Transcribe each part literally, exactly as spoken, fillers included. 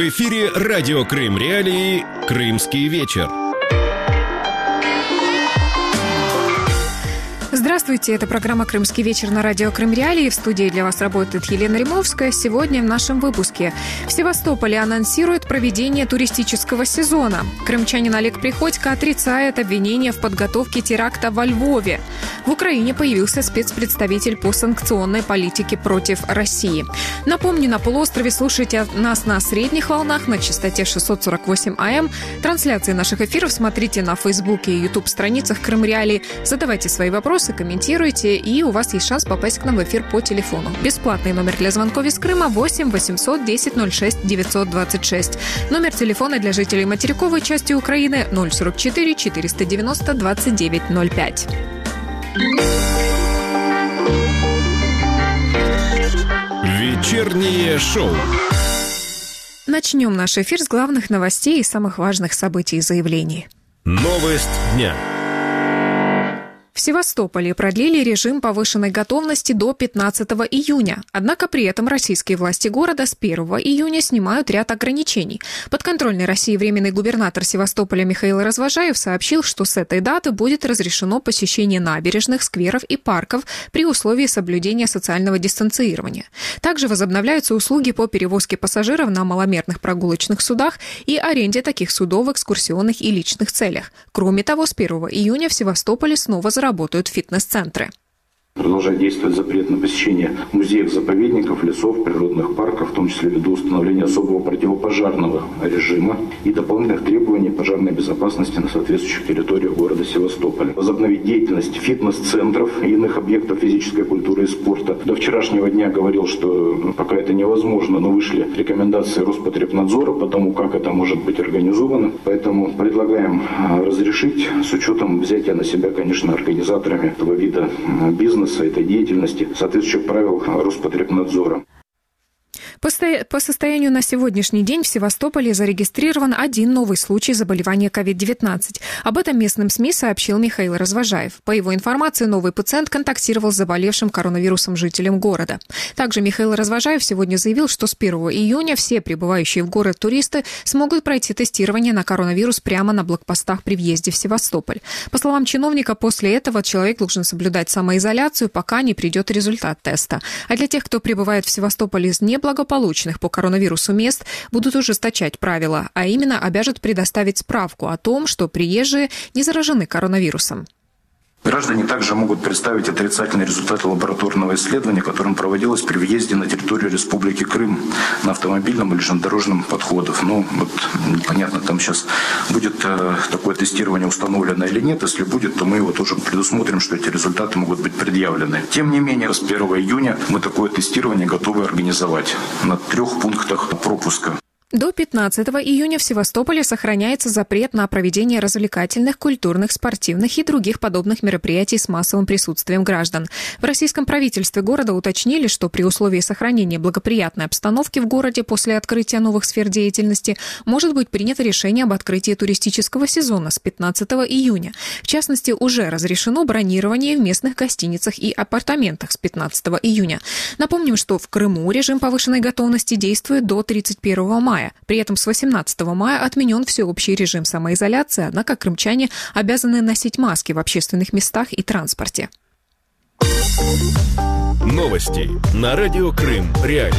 эфире Радио Крым Реалии «Крымский вечер». Здравствуйте, это программа «Крымский вечер» на радио Крым Реалии. В студии для вас работает Елена Римовская. Сегодня в нашем выпуске. В Севастополе анонсируют проведение туристического сезона. Крымчанин Олег Приходько отрицает обвинения в подготовке теракта во Львове. В Украине появился спецпредставитель по санкционной политике против России. Напомню, на полуострове слушайте нас на средних волнах на частоте шестьсот сорок восемь АМ. Трансляции наших эфиров смотрите на Фейсбуке и Ютуб-страницах Крым Реалии. Задавайте свои вопросы, комментируйте, и у вас есть шанс попасть к нам в эфир по телефону. Бесплатный номер для звонков из Крыма восемь восемьсот десять ноль шесть девятьсот двадцать шесть. Номер телефона для жителей материковой части Украины ноль сорок четыре четыреста девяносто двадцать девять ноль пять. Вечернее шоу. Начнем наш эфир с главных новостей и самых важных событий и заявлений. Новость дня. В Севастополе продлили режим повышенной готовности до пятнадцатого июня. Однако при этом российские власти города с первого июня снимают ряд ограничений. Подконтрольный России временный губернатор Севастополя Михаил Развожаев сообщил, что с этой даты будет разрешено посещение набережных, скверов и парков при условии соблюдения социального дистанцирования. Также возобновляются услуги по перевозке пассажиров на маломерных прогулочных судах и аренде таких судов в экскурсионных и личных целях. Кроме того, с первого июня в Севастополе снова заработают работают фитнес-центры. Продолжает действовать запрет на посещение музеев, заповедников, лесов, природных парков, в том числе ввиду установления особого противопожарного режима и дополнительных требований пожарной безопасности на соответствующих территориях города Севастополя. Возобновить деятельность фитнес-центров и иных объектов физической культуры и спорта. До вчерашнего дня говорил, что пока это невозможно, но вышли рекомендации Роспотребнадзора по тому, как это может быть организовано. Поэтому предлагаем разрешить с учетом взятия на себя, конечно, организаторами этого вида бизнеса, этой деятельности, соответствующих правил Роспотребнадзора. По состоянию на сегодняшний день в Севастополе зарегистрирован один новый случай заболевания ковид девятнадцать. Об этом местным СМИ сообщил Михаил Развожаев. По его информации, новый пациент контактировал с заболевшим коронавирусом жителем города. Также Михаил Развожаев сегодня заявил, что с первого июня все прибывающие в город туристы смогут пройти тестирование на коронавирус прямо на блокпостах при въезде в Севастополь. По словам чиновника, после этого человек должен соблюдать самоизоляцию, пока не придет результат теста. А для тех, кто прибывает в Севастополь из неблагополучных полученных по коронавирусу мест, будут ужесточать правила, а именно обяжут предоставить справку о том, что приезжие не заражены коронавирусом. Граждане также могут представить отрицательные результаты лабораторного исследования, которым проводилось при въезде на территорию Республики Крым на автомобильном или железнодорожном подходах. Ну, вот непонятно, там сейчас будет э, такое тестирование установлено или нет. Если будет, то мы его тоже предусмотрим, что эти результаты могут быть предъявлены. Тем не менее, с первого июня мы такое тестирование готовы организовать на трех пунктах пропуска. До пятнадцатого июня в Севастополе сохраняется запрет на проведение развлекательных, культурных, спортивных и других подобных мероприятий с массовым присутствием граждан. В российском правительстве города уточнили, что при условии сохранения благоприятной обстановки в городе после открытия новых сфер деятельности может быть принято решение об открытии туристического сезона с пятнадцатого июня. В частности, уже разрешено бронирование в местных гостиницах и апартаментах с пятнадцатого июня. Напомним, что в Крыму режим повышенной готовности действует до тридцать первого мая. При этом с восемнадцатого мая отменен всеобщий режим самоизоляции, однако крымчане обязаны носить маски в общественных местах и транспорте. Новости на радио Крым Реалии.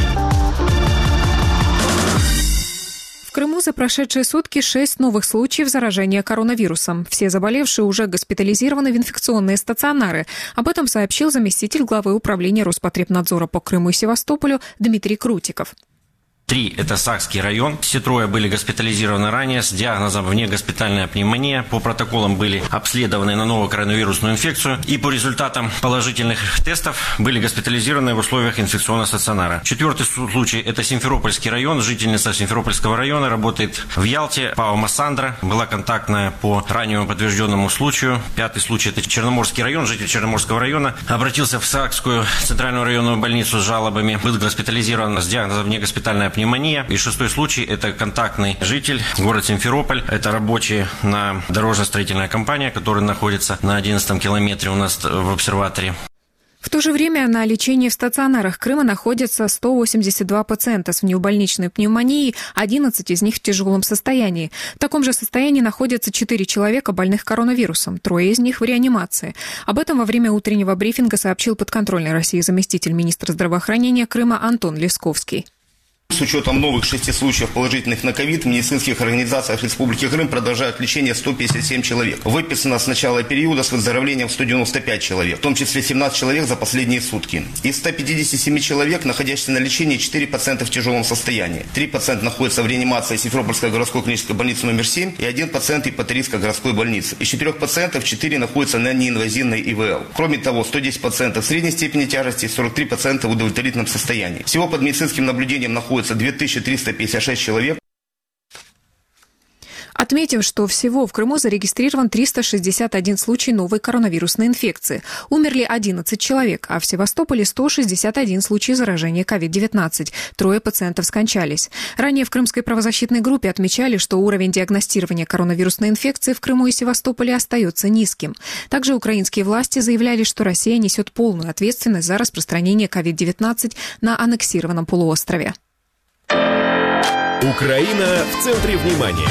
В Крыму за прошедшие сутки шесть новых случаев заражения коронавирусом. Все заболевшие уже госпитализированы в инфекционные стационары. Об этом сообщил заместитель главы управления Роспотребнадзора по Крыму и Севастополю Дмитрий Крутиков. Три – это Сакский район. Все трое были госпитализированы ранее с диагнозом внегоспитальная пневмония. По протоколам были обследованы на новую коронавирусную инфекцию. И по результатам положительных тестов были госпитализированы в условиях инфекционного стационара. Четвертый случай – это Симферопольский район. Жительница Симферопольского района работает в Ялте. Пава Массандра была контактная по раннему подтвержденному случаю. Пятый случай – это Черноморский район. Житель Черноморского района обратился в Сакскую центральную районную больницу с жалобами. Был госпитализирован с диагнозом внегоспитальная пневмония. Пневмония. И шестой случай – это контактный житель, город Симферополь. Это рабочий на дорожно-строительная компания, которая находится на одиннадцатом километре у нас в обсерваторе. В то же время на лечении в стационарах Крыма находятся сто восемьдесят два пациента с внеубольничной пневмонией, одиннадцать из них в тяжелом состоянии. В таком же состоянии находятся четыре человека, больных коронавирусом, трое из них в реанимации. Об этом во время утреннего брифинга сообщил подконтрольный России заместитель министра здравоохранения Крыма Антон Лесковский. С учетом новых шести случаев положительных на ковид в медицинских организациях Республики Крым продолжают лечение сто пятьдесят семь человек. Выписано с начала периода с выздоровлением сто девяносто пять человек, в том числе семнадцать человек за последние сутки. Из ста пятидесяти семи человек, находящихся на лечении, четыре пациента в тяжелом состоянии. три пациента находятся в реанимации Симферопольской городской клинической больницы номер семь и один пациент Ипаторийской городской больницы. Из четырех пациентов четыре находятся на неинвазивной И В Л. Кроме того, сто десять пациентов средней степени тяжести и сорок три пациента в удовлетворительном состоянии. Всего под медицинским наблюдением находится две тысячи триста пятьдесят шесть человек. Отметим, что всего в Крыму зарегистрирован триста шестьдесят один случай новой коронавирусной инфекции. Умерли одиннадцать человек, а в Севастополе сто шестьдесят один случай заражения ковид девятнадцать. Трое пациентов скончались. Ранее в Крымской правозащитной группе отмечали, что уровень диагностирования коронавирусной инфекции в Крыму и Севастополе остается низким. Также украинские власти заявляли, что Россия несет полную ответственность за распространение ковид девятнадцать на аннексированном полуострове. Украина в центре внимания.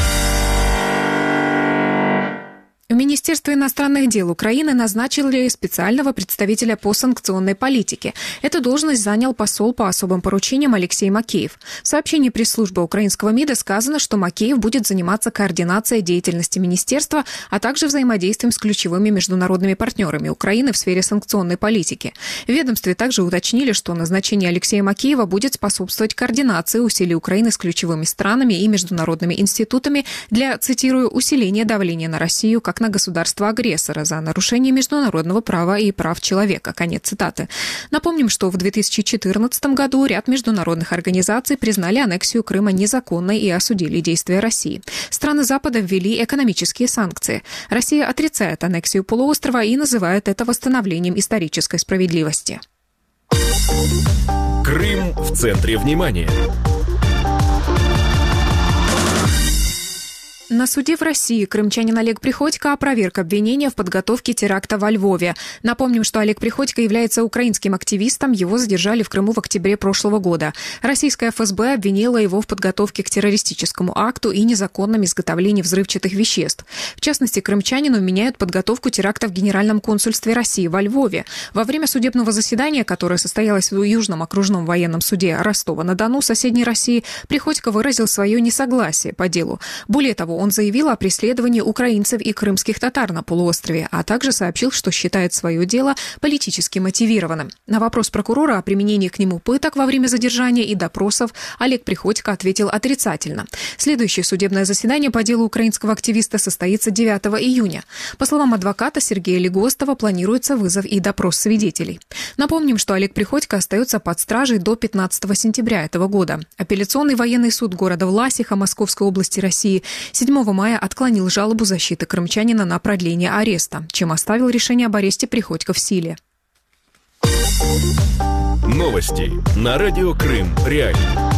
В Министерстве иностранных дел Украины назначили специального представителя по санкционной политике. Эту должность занял посол по особым поручениям Алексей Макеев. В сообщении пресс-службы украинского МИДа сказано, что Макеев будет заниматься координацией деятельности министерства, а также взаимодействием с ключевыми международными партнерами Украины в сфере санкционной политики. В ведомстве также уточнили, что назначение Алексея Макеева будет способствовать координации усилий Украины с ключевыми странами и международными институтами для, цитирую, усиления давления на Россию как на государство-агрессора за нарушение международного права и прав человека. Конец цитаты. Напомним, что в две тысячи четырнадцатом году ряд международных организаций признали аннексию Крыма незаконной и осудили действия России. Страны Запада ввели экономические санкции. Россия отрицает аннексию полуострова и называет это восстановлением исторической справедливости. Крым в центре внимания. На суде в России крымчанин Олег Приходько опроверг обвинения в подготовке теракта во Львове. Напомним, что Олег Приходько является украинским активистом. Его задержали в Крыму в октябре прошлого года. Российская эф эс бэ обвинила его в подготовке к террористическому акту и незаконном изготовлении взрывчатых веществ. В частности, крымчанину вменяют подготовку теракта в Генеральном консульстве России во Львове. Во время судебного заседания, которое состоялось в Южном окружном военном суде Ростова-на-Дону, соседней России, Приходько выразил свое несогласие по делу. Более того, он заявил о преследовании украинцев и крымских татар на полуострове, а также сообщил, что считает свое дело политически мотивированным. На вопрос прокурора о применении к нему пыток во время задержания и допросов Олег Приходько ответил отрицательно. Следующее судебное заседание по делу украинского активиста состоится девятого июня. По словам адвоката Сергея Легостова, планируется вызов и допрос свидетелей. Напомним, что Олег Приходько остается под стражей до пятнадцатого сентября этого года. Апелляционный военный суд города Власиха Московской области России седьмого мая отклонил жалобу защиты крымчанина на продление ареста, чем оставил решение об аресте Приходько в силе. Новости на радио Крым Реалии.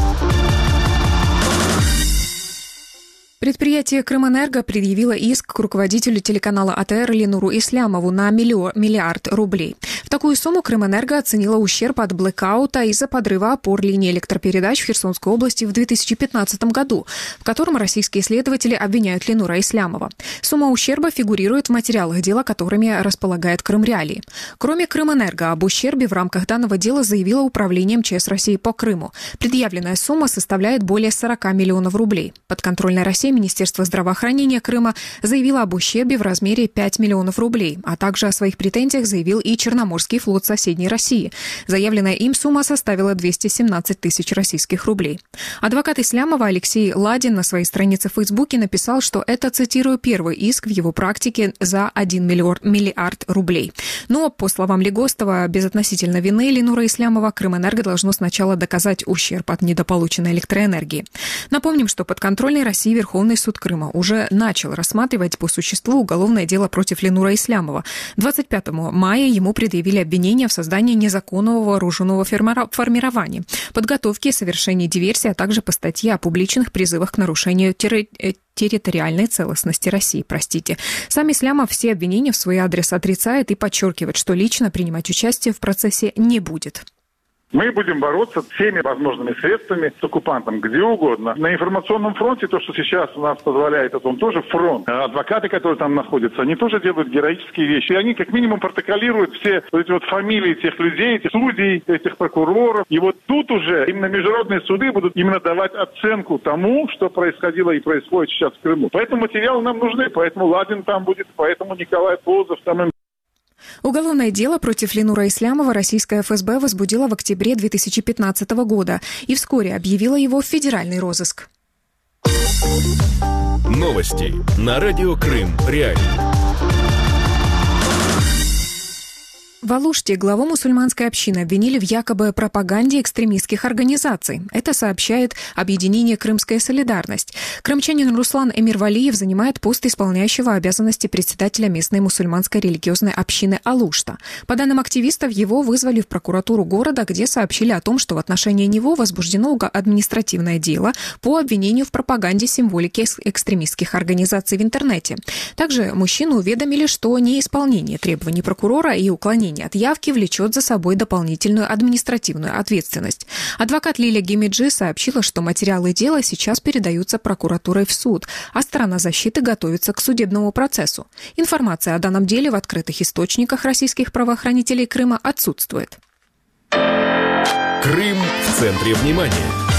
Предприятие «Крымэнерго» предъявило иск к руководителю телеканала А Т Р Ленуру Ислямову на миллиард рублей. В такую сумму «Крымэнерго» оценила ущерб от блэкаута из-за подрыва опор линии электропередач в Херсонской области в две тысячи пятнадцатом году, в котором российские следователи обвиняют Ленура Ислямова. Сумма ущерба фигурирует в материалах дела, которыми располагает Крым Реалии. Кроме «Крымэнерго», об ущербе в рамках данного дела заявило Управление эм че эс России по Крыму. Предъявленная сумма составляет более сорока миллионов рублей. Подконтрольная России Министерство здравоохранения Крыма заявило об ущербе в размере пяти миллионов рублей, а также о своих претензиях заявил и Черноморский флот соседней России. Заявленная им сумма составила двести семнадцать тысяч российских рублей. Адвокат Ислямова Алексей Ладин на своей странице в Фейсбуке написал, что это, цитирую, первый иск в его практике за один миллиард рублей. Но, по словам Легостова, безотносительно вины Ленура Ислямова, Крымэнерго должно сначала доказать ущерб от недополученной электроэнергии. Напомним, что подконтрольной России Верховный Верховный суд Крыма уже начал рассматривать по существу уголовное дело против Ленура Ислямова. двадцать пятого мая ему предъявили обвинение в создании незаконного вооруженного формирования, подготовке и совершении диверсии, а также по статье о публичных призывах к нарушению терри... территориальной целостности России. Простите. Сам Ислямов все обвинения в свой адрес отрицает и подчеркивает, что лично принимать участие в процессе не будет. Мы будем бороться всеми возможными средствами с оккупантом, где угодно. На информационном фронте, то, что сейчас у нас позволяет, это он тоже фронт. Адвокаты, которые там находятся, они тоже делают героические вещи. И они как минимум протоколируют все вот эти вот фамилии тех людей, этих судей, этих прокуроров. И вот тут уже именно международные суды будут именно давать оценку тому, что происходило и происходит сейчас в Крыму. Поэтому материалы нам нужны, поэтому Ладин там будет, поэтому Николай Полозов там. Уголовное дело против Ленура Ислямова российская эф эс бэ возбудила в октябре две тысячи пятнадцатого года и вскоре объявила его в федеральный розыск. Новости на радио Крым Реалии. В Алуште главу мусульманской общины обвинили в якобы пропаганде экстремистских организаций. Это сообщает объединение «Крымская солидарность». Крымчанин Руслан Эмирвалиев занимает пост исполняющего обязанности председателя местной мусульманской религиозной общины Алушта. По данным активистов, его вызвали в прокуратуру города, где сообщили о том, что в отношении него возбуждено административное дело по обвинению в пропаганде символики экстремистских организаций в интернете. Также мужчину уведомили, что неисполнение требований прокурора и уклонение от явки влечет за собой дополнительную административную ответственность. Адвокат Лилия Гемиджи сообщила, что материалы дела сейчас передаются прокуратурой в суд, а сторона защиты готовится к судебному процессу. Информация о данном деле в открытых источниках российских правоохранителей Крыма отсутствует. Крым в центре внимания.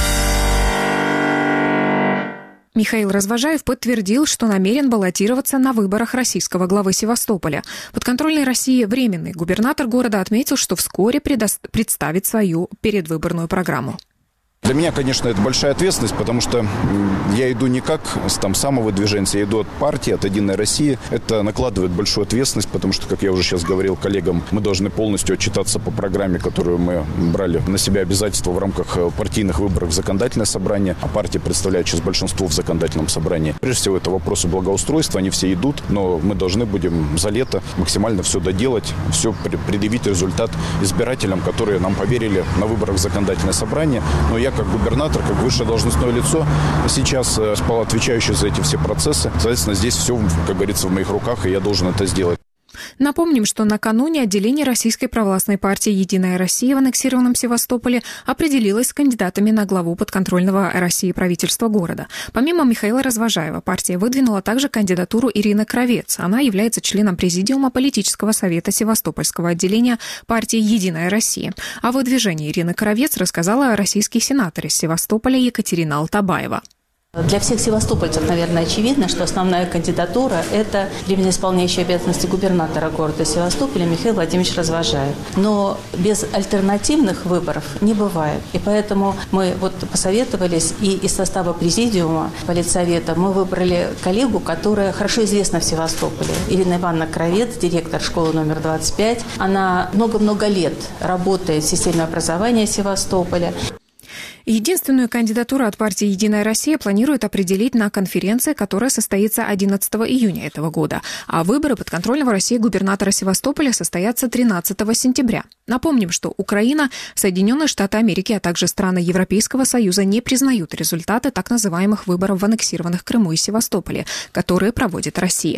Михаил Развожаев подтвердил, что намерен баллотироваться на выборах российского главы Севастополя. Подконтрольный России временный губернатор города отметил, что вскоре предо- представит свою предвыборную программу. Для меня, конечно, это большая ответственность, потому что я иду не как там самовыдвиженец, я иду от партии, от «Единой России». Это накладывает большую ответственность, потому что, как я уже сейчас говорил коллегам, мы должны полностью отчитаться по программе, которую мы брали на себя обязательства в рамках партийных выборов в законодательное собрание, а партия представляет сейчас большинство в законодательном собрании. Прежде всего, это вопросы благоустройства, они все идут, но мы должны будем за лето максимально все доделать, все предъявить результат избирателям, которые нам поверили на выборах в законодательное собрание. Но я как губернатор, как высшее должностное лицо, сейчас отвечающий за эти все процессы. Соответственно, здесь все, как говорится, в моих руках, и я должен это сделать. Напомним, что накануне отделение Российской православной партии «Единая Россия» в аннексированном Севастополе определилось с кандидатами на главу подконтрольного России правительства города. Помимо Михаила Развожаева, партия выдвинула также кандидатуру Ирины Кравец. Она является членом президиума политического совета Севастопольского отделения партии «Единая Россия». О выдвижении Ирины Кравец рассказала российский сенатор из Севастополя Екатерина Алтабаева. Для всех севастопольцев, наверное, очевидно, что основная кандидатура – это временно исполняющий обязанности губернатора города Севастополя Михаил Владимирович Развожаев. Но без альтернативных выборов не бывает. И поэтому мы вот посоветовались, и из состава президиума политсовета мы выбрали коллегу, которая хорошо известна в Севастополе. Ирина Ивановна Кравец, директор школы номер двадцать пять. Она много-много лет работает в системе образования Севастополя. Единственную кандидатуру от партии «Единая Россия» планируют определить на конференции, которая состоится одиннадцатого июня этого года, а выборы подконтрольного России губернатора Севастополя состоятся тринадцатого сентября. Напомним, что Украина, Соединенные Штаты Америки, а также страны Европейского Союза не признают результаты так называемых выборов в аннексированных Крыму и Севастополе, которые проводит Россия.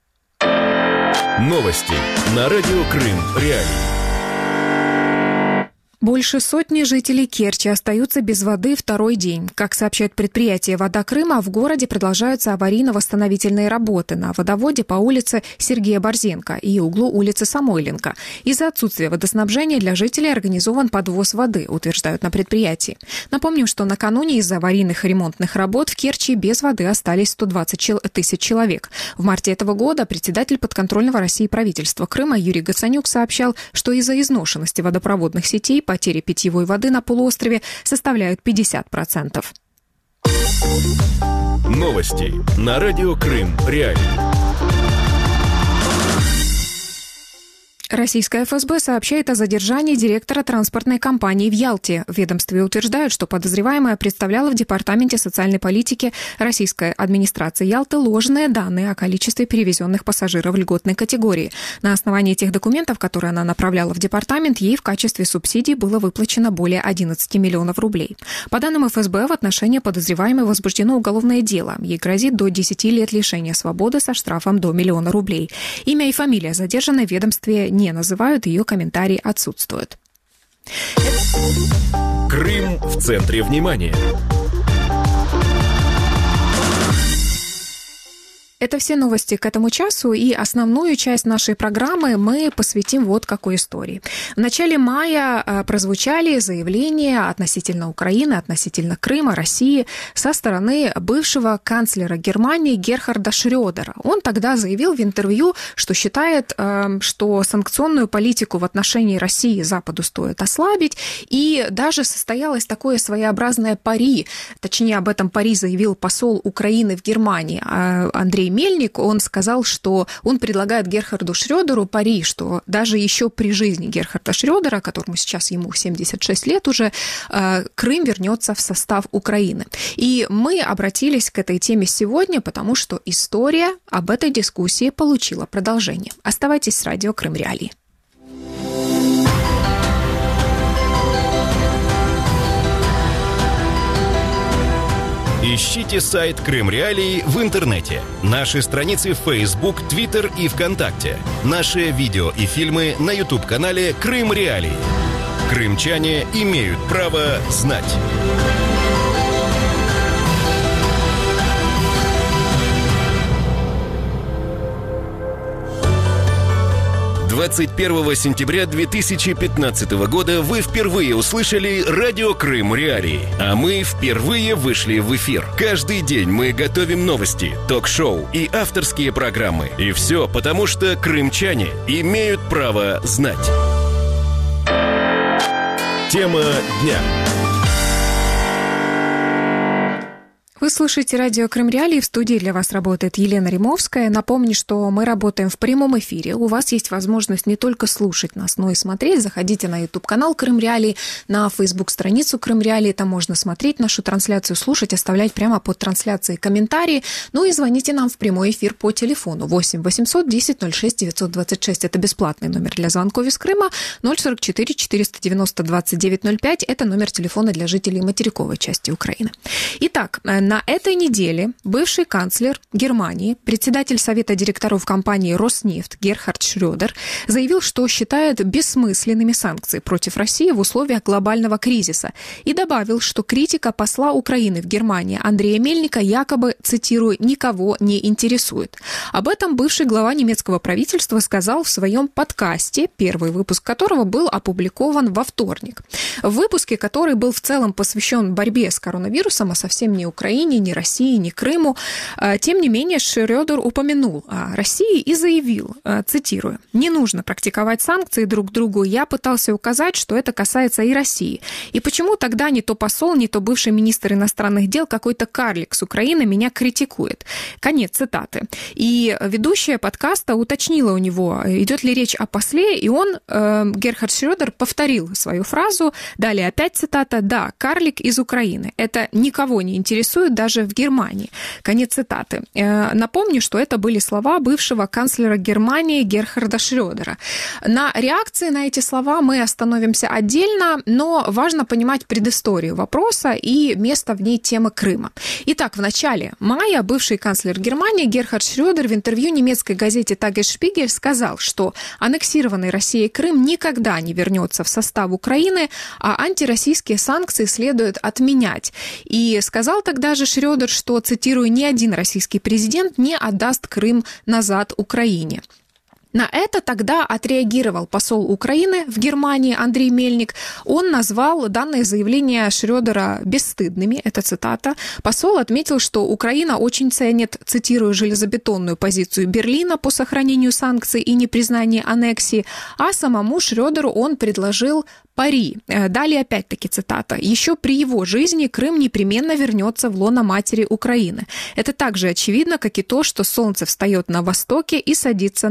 Новости на радио Крым Реалии. Больше сотни жителей Керчи остаются без воды второй день. Как сообщает предприятие «Вода Крыма», в городе продолжаются аварийно-восстановительные работы на водоводе по улице Сергея Борзенко и углу улицы Самойленко. Из-за отсутствия водоснабжения для жителей организован подвоз воды, утверждают на предприятии. Напомним, что накануне из-за аварийных ремонтных работ в Керчи без воды остались сто двадцать тысяч человек. В марте этого года председатель подконтрольного России правительства Крыма Юрий Гацанюк сообщал, что из-за изношенности водопроводных сетей потери питьевой воды на полуострове составляют пятьдесят процентов. Новости на радио Крым Реалии. Российская эф эс бэ сообщает о задержании директора транспортной компании в Ялте. В ведомстве утверждают, что подозреваемая представляла в Департаменте социальной политики Российской администрации Ялты ложные данные о количестве перевезенных пассажиров льготной категории. На основании тех документов, которые она направляла в департамент, ей в качестве субсидий было выплачено более одиннадцать миллионов рублей. По данным эф эс бэ, в отношении подозреваемой возбуждено уголовное дело. Ей грозит до десяти лет лишения свободы со штрафом до миллиона рублей. Имя и фамилия задержанной в ведомстве не называют, ее комментарии отсутствуют. Крым в центре внимания. Это все новости к этому часу, и основную часть нашей программы мы посвятим вот какой истории. В начале мая прозвучали заявления относительно Украины, относительно Крыма, России со стороны бывшего канцлера Германии Герхарда Шрёдера. Он тогда заявил в интервью, что считает, что санкционную политику в отношении России Западу стоит ослабить, и даже состоялось такое своеобразное пари, точнее об этом пари заявил посол Украины в Германии Андрей Мельник. Он сказал, что он предлагает Герхарду Шрёдеру пари, что даже еще при жизни Герхарда Шрёдера, которому сейчас ему семьдесят шесть лет уже, Крым вернется в состав Украины. И мы обратились к этой теме сегодня, потому что история об этой дискуссии получила продолжение. Оставайтесь с радио Крым Реалии. Ищите сайт Крым Реалии в интернете, наши страницы в Facebook, Twitter и ВКонтакте, наши видео и фильмы на YouTube-канале Крым Реалии. Крымчане имеют право знать. двадцать первого сентября две тысячи пятнадцатого года вы впервые услышали радио Крым Реалии, а мы впервые вышли в эфир. Каждый день мы готовим новости, ток-шоу и авторские программы. И все потому, что крымчане имеют право знать. Тема дня. Вы слушаете радио Крым Реалии. В студии для вас работает Елена Римовская. Напомню, что мы работаем в прямом эфире. У вас есть возможность не только слушать нас, но и смотреть. Заходите на YouTube-канал Крым Реалии, на Facebook-страницу Крым Реалии. Там можно смотреть нашу трансляцию, слушать, оставлять прямо под трансляцией комментарии. Ну и звоните нам в прямой эфир по телефону восемь восемьсот десять ноль шесть девятьсот двадцать шесть. Это бесплатный номер для звонков из Крыма. ноль сорок четыре четыреста девяносто двадцать девять ноль пять. Это номер телефона для жителей материковой части Украины. Итак, на этой неделе бывший канцлер Германии, председатель Совета директоров компании «Роснефть» Герхард Шрёдер заявил, что считает бессмысленными санкции против России в условиях глобального кризиса, и добавил, что критика посла Украины в Германии Андрея Мельника якобы, цитирую, «никого не интересует». Об этом бывший глава немецкого правительства сказал в своем подкасте, первый выпуск которого был опубликован во вторник. В выпуске, который был в целом посвящен борьбе с коронавирусом, а совсем не Украине, ни России, ни Крыму. Тем не менее, Шрёдер упомянул о России и заявил, цитирую, «Не нужно практиковать санкции друг к другу. Я пытался указать, что это касается и России. И почему тогда не то посол, не то бывший министр иностранных дел, какой-то карлик с Украины меня критикует?» Конец цитаты. И ведущая подкаста уточнила у него, идет ли речь о после, и он, э, Герхард Шрёдер, повторил свою фразу. Далее опять цитата. «Да, карлик из Украины. Это никого не интересует даже в Германии». Конец цитаты. Напомню, что это были слова бывшего канцлера Германии Герхарда Шрёдера. На реакции на эти слова мы остановимся отдельно, но важно понимать предысторию вопроса и место в ней темы Крыма. Итак, в начале мая бывший канцлер Германии Герхард Шрёдер в интервью немецкой газете «Тагесшпигель» сказал, что аннексированный Россией Крым никогда не вернется в состав Украины, а антироссийские санкции следует отменять. И сказал тогда же Шрёдер, что, цитирую, «ни один российский президент не отдаст Крым назад Украине». На это тогда отреагировал посол Украины в Германии Андрей Мельник. Он назвал данное заявление Шрёдера бесстыдными, это цитата. Посол отметил, что Украина очень ценит, цитирую, «железобетонную позицию Берлина по сохранению санкций и непризнанию аннексии», а самому Шрёдеру он предложил пари. Далее опять-таки цитата. «Еще при его жизни Крым непременно вернется в лоно матери Украины. Это так же очевидно, как и то, что солнце встает на востоке и садится на западе.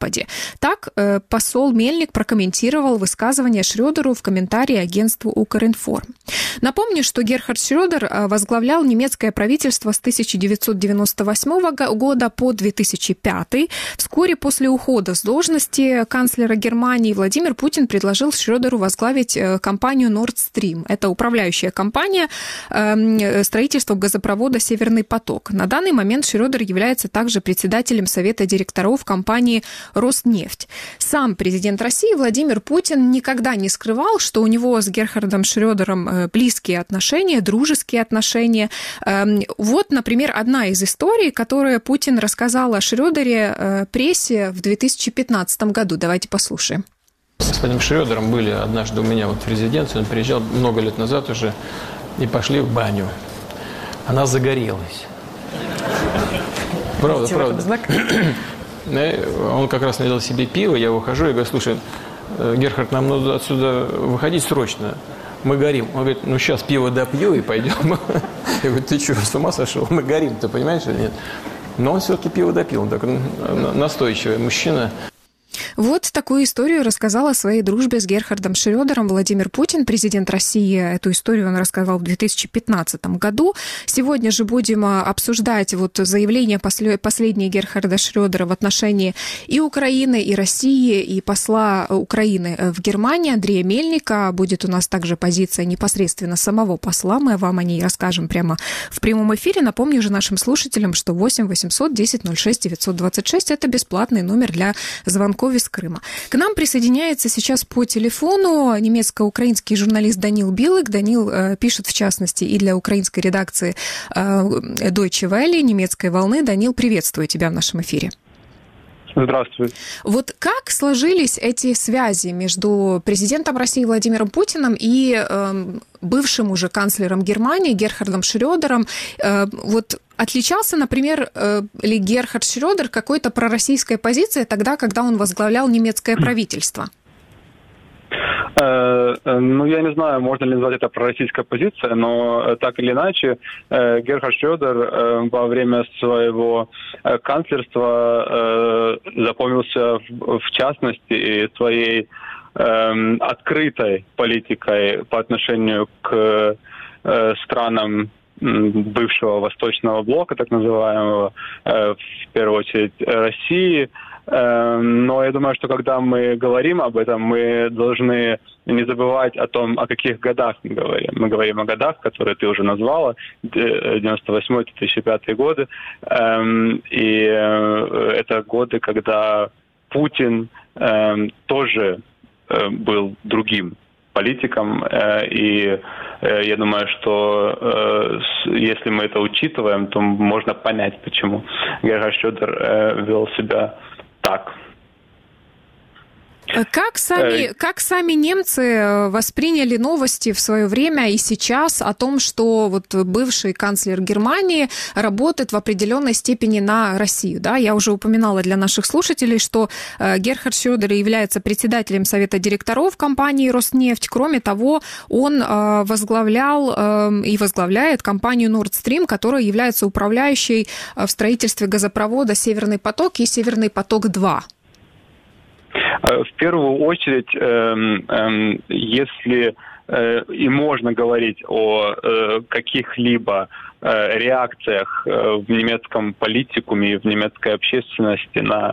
Западе. Так посол Мельник прокомментировал высказывание Шрёдеру в комментарии агентству «Укринформ». Напомню, что Герхард Шрёдер возглавлял немецкое правительство с тысяча девятьсот девяносто восьмого года по две тысячи пятый. Вскоре после ухода с должности канцлера Германии Владимир Путин предложил Шрёдеру возглавить компанию Nord Stream. Это управляющая компания строительства газопровода «Северный поток». На данный момент Шрёдер является также председателем Совета директоров компании «Роснефть». Сам президент России Владимир Путин никогда не скрывал, что у него с Герхардом Шрёдером близкие отношения, дружеские отношения. Вот, например, одна из историй, которую Путин рассказал о Шрёдере прессе в две тысячи пятнадцатом году. Давайте послушаем. С господином Шрёдером были однажды у меня вот в резиденции, он приезжал много лет назад уже, и пошли в баню. Она загорелась. Правда, правда. Он как раз налил себе пиво, я выхожу и говорю: слушай, Герхард, нам надо отсюда выходить срочно. Мы горим. Он говорит: ну сейчас пиво допью и пойдем. Я говорю: ты что, с ума сошел? Мы горим, ты понимаешь или нет? Но он все-таки пиво допил. Он такой настойчивый мужчина. Вот такую историю рассказал о своей дружбе с Герхардом Шрёдером Владимир Путин, президент России. Эту историю он рассказал в две тысячи пятнадцатом году. Сегодня же будем обсуждать вот заявление последнее Герхарда Шрёдера в отношении и Украины, и России, и посла Украины в Германии Андрея Мельника. Будет у нас также позиция непосредственно самого посла. Мы вам о ней расскажем прямо в прямом эфире. Напомню же нашим слушателям, что восемь восемьсот десять ноль шесть девятьсот двадцать шесть – это бесплатный номер для звонков из Крыма. К нам присоединяется сейчас по телефону немецко-украинский журналист Данил Билык. Данил э, пишет, в частности, и для украинской редакции э, Deutsche Welle, немецкой волны. Данил, приветствую тебя в нашем эфире. Здравствуй. Вот как сложились эти связи между президентом России Владимиром Путиным и э, бывшим уже канцлером Германии Герхардом Шрёдером? Э, вот отличался, например, э, ли Герхард Шрёдер какой-то пророссийской позицией тогда, когда он возглавлял немецкое правительство? Ну, я не знаю, можно ли назвать это пророссийской позицией, но так или иначе, Герхард Шрёдер во время своего канцлерства запомнился, в частности, своей открытой политикой по отношению к странам бывшего Восточного блока, так называемого, в первую очередь России. Но я думаю, что когда мы говорим об этом, мы должны не забывать о том, о каких годах мы говорим. Мы говорим о годах, которые ты уже назвала, девяносто восьмой — две тысячи пятый годы. И это годы, когда Путин тоже был другим политиком, и я думаю, что если мы это учитываем, то можно понять, почему Герхард Шрёдер вел себя так. Как сами, как сами немцы восприняли новости в свое время и сейчас о том, что вот бывший канцлер Германии работает в определенной степени на Россию? Да? Я уже упоминала для наших слушателей, что Герхард Шрёдер является председателем Совета директоров компании «Роснефть». Кроме того, он возглавлял и возглавляет компанию Nord Stream, которая является управляющей в строительстве газопровода «Северный поток» и «Северный поток-два». В первую очередь, если и можно говорить о каких-либо реакциях в немецком политикуме и в немецкой общественности на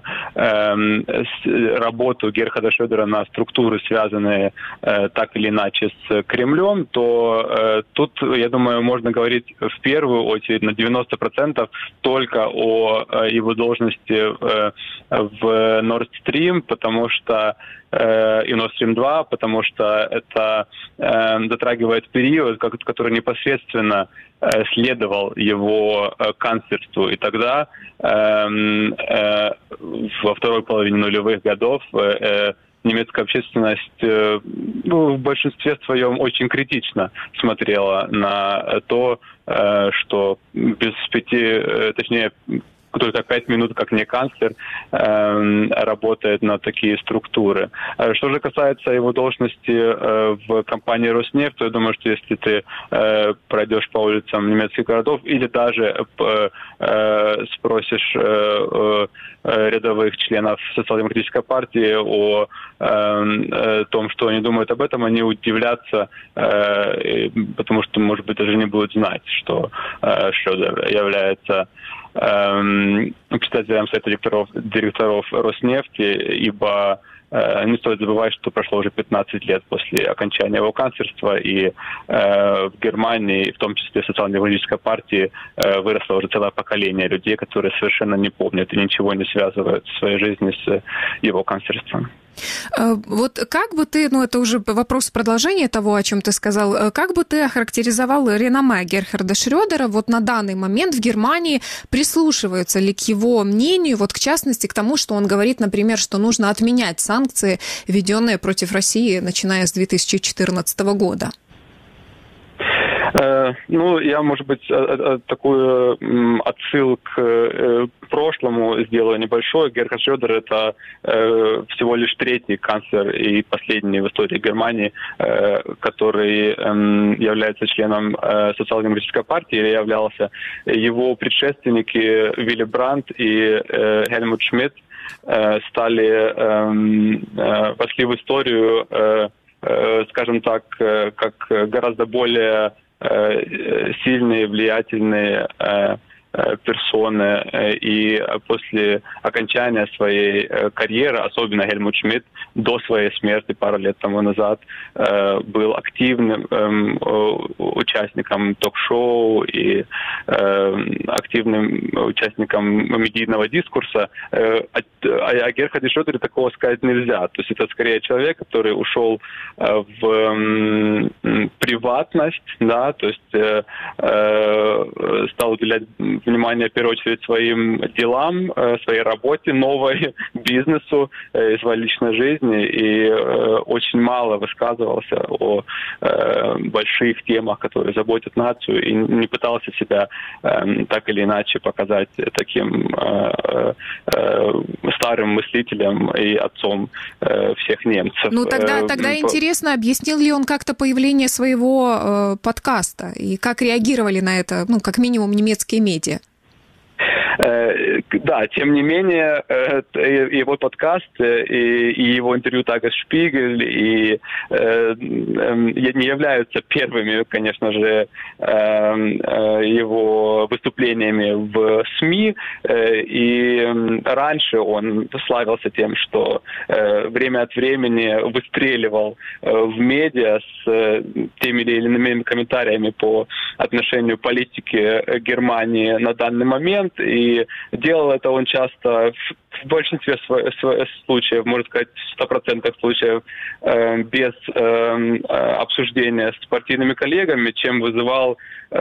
работу Герхарда Шрёдера, на структуры, связанные так или иначе с Кремлем, то тут, я думаю, можно говорить в первую очередь на девяносто процентов только о его должности в Nord Stream, потому что и Nord Stream два, потому что это э, затрагивает период, который непосредственно э, следовал его э, канцлерству. И тогда э, э, во второй половине нулевых годов э, немецкая общественность э, ну, в большинстве своем очень критично смотрела на то, э, что без пяти, э, точнее, только пять минут, как не канцлер, э, работает на такие структуры. Что же касается его должности э, в компании «Роснефть», то я думаю, что если ты э, пройдешь по улицам немецких городов или даже э, э, спросишь э, э, рядовых членов социал-демократической партии о э, э, том, что они думают об этом, они удивлятся, э, потому что, может быть, даже не будут знать, что э, Шрёдер является э, председателем совета директоров, директоров Роснефти, ибо э, не стоит забывать, что прошло уже пятнадцать лет после окончания его канцлерства, и э, в Германии, в том числе в социал-демократической партии, э, выросло уже целое поколение людей, которые совершенно не помнят и ничего не связывают в своей жизни с его канцлерством. Вот как бы ты, ну это уже вопрос продолжения того, о чем ты сказал, как бы ты охарактеризовал реноме Герхарда Шрёдера вот на данный момент в Германии, прислушиваются ли к его мнению, вот к частности к тому, что он говорит, например, что нужно отменять санкции, введенные против России, начиная с две тысячи четырнадцатого года? Ну, я, может быть, такую отсыл к прошлому сделаю небольшой. Герхард Шрёдер – это всего лишь третий канцлер и последний в истории Германии, который является членом социал-демократической партии, или являлся. Его предшественники Вилли Брандт и Хельмут Шмидт стали, вошли в историю, скажем так, как гораздо более сильные, влиятельные персоны, и после окончания своей карьеры, особенно Хельмут Шмидт, до своей смерти пару лет тому назад, был активным участником ток-шоу и активным участником медийного дискурса. О Герхарде Шрёдере такого сказать нельзя. То есть это скорее человек, который ушел в приватность, да, то есть стал уделять внимание, в первую очередь, своим делам, своей работе, новой, бизнесу, своей личной жизни, и очень мало высказывался о больших темах, которые заботят нацию, и не пытался себя так или иначе показать таким старым мыслителем и отцом всех немцев. Ну, тогда, тогда интересно, объяснил ли он как-то появление своего подкаста, и как реагировали на это, ну, как минимум, немецкие медиа? Да, тем не менее, его подкаст и его интервью Tagesspiegel и не являются первыми, конечно же, его выступлениями в СМИ. И раньше он славился тем, что время от времени выстреливал в медиа с теми или иными комментариями по отношению политики Германии на данный момент. И делал это он часто в большинстве случаев, можно сказать, в ста процентах случаев, без обсуждения с партийными коллегами, чем вызывал,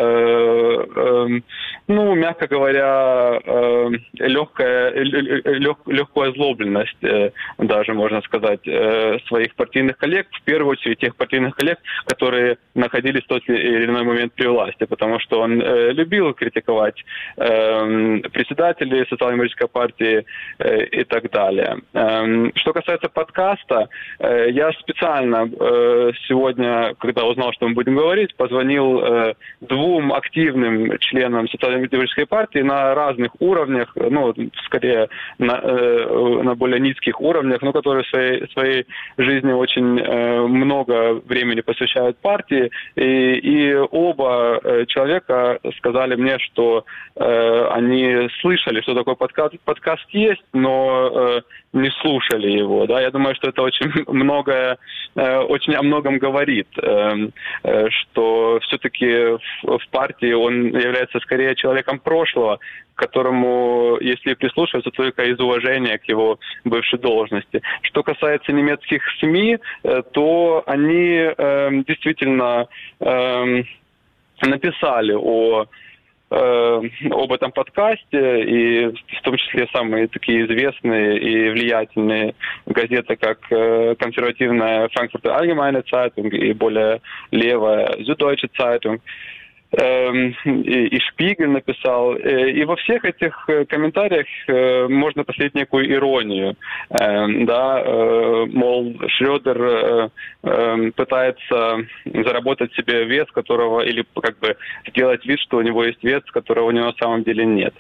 ну, мягко говоря, легкая, легкую озлобленность, даже, можно сказать, своих партийных коллег, в первую очередь тех партийных коллег, которые находились в тот или иной момент при власти, потому что он любил критиковать председателей социал-демократической партии и так далее. Что касается подкаста, я специально сегодня, когда узнал, что мы будем говорить, позвонил двум активным членам социал-демократической партии на разных уровнях, ну, скорее на, на более низких уровнях, но которые в своей, своей жизни очень много времени посвящают партии, и, и оба человека сказали мне, что они слышали, что такой подкаст, подкаст есть, но э, не слушали его. Да? Я думаю, что это очень многое, э, очень о многом говорит, э, э, что все-таки в, в партии он является скорее человеком прошлого, к которому, если прислушиваться, только из уважения к его бывшей должности. Что касается немецких СМИ, э, то они э, действительно э, написали о об этом подкасте, и в том числе самые такие известные и влиятельные газеты, как консервативная Frankfurter Allgemeine Zeitung и более левая Süddeutsche Zeitung. и Шпигель написал. И во всех этих комментариях можно посмотреть некую иронию. Да, мол, Шрёдер пытается заработать себе вес, которого, или как бы сделать вид, что у него есть вес, которого у него на самом деле нет.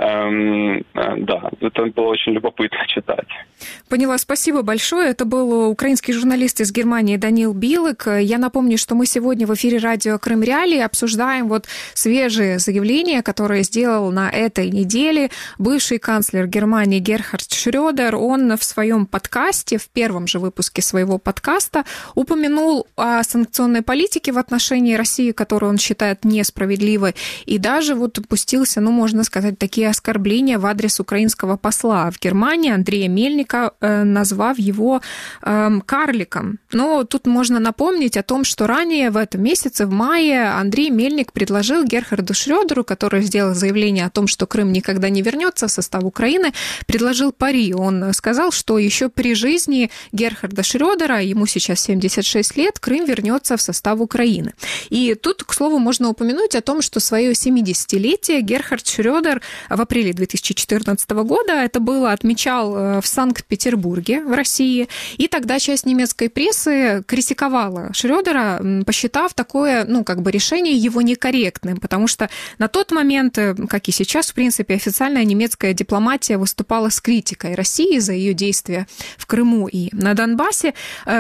Да, это было очень любопытно читать. Поняла, спасибо большое. Это был украинский журналист из Германии Даниил Билык. Я напомню, что мы сегодня в эфире радио Крым Реалии обсуждаем вот свежие заявления, которые сделал на этой неделе бывший канцлер Германии Герхард Шрёдер. Он в своем подкасте, в первом же выпуске своего подкаста, упомянул о санкционной политике в отношении России, которую он считает несправедливой, и даже вот пустился, ну, можно сказать, такие оскорбления в адрес украинского посла в Германии Андрея Мельника, назвав его э, карликом. Но тут можно напомнить о том, что ранее в этом месяце, в мае, Андрей Мельник предложил Герхарду Шрёдеру, который сделал заявление о том, что Крым никогда не вернется в состав Украины, предложил пари. Он сказал, что еще при жизни Герхарда Шрёдера, ему сейчас семьдесят шесть лет, Крым вернется в состав Украины. И тут, к слову, можно упомянуть о том, что свое семидесятилетие Герхард Шрёдер в апреле две тысячи четырнадцатого года, это было, отмечал в Санкт-Петербурге, в России, и тогда часть немецкой прессы критиковала Шрёдера, посчитав такое, ну, как бы решение его некорректным, потому что на тот момент, как и сейчас, в принципе, официальная немецкая дипломатия выступала с критикой России за ее действия в Крыму и на Донбассе.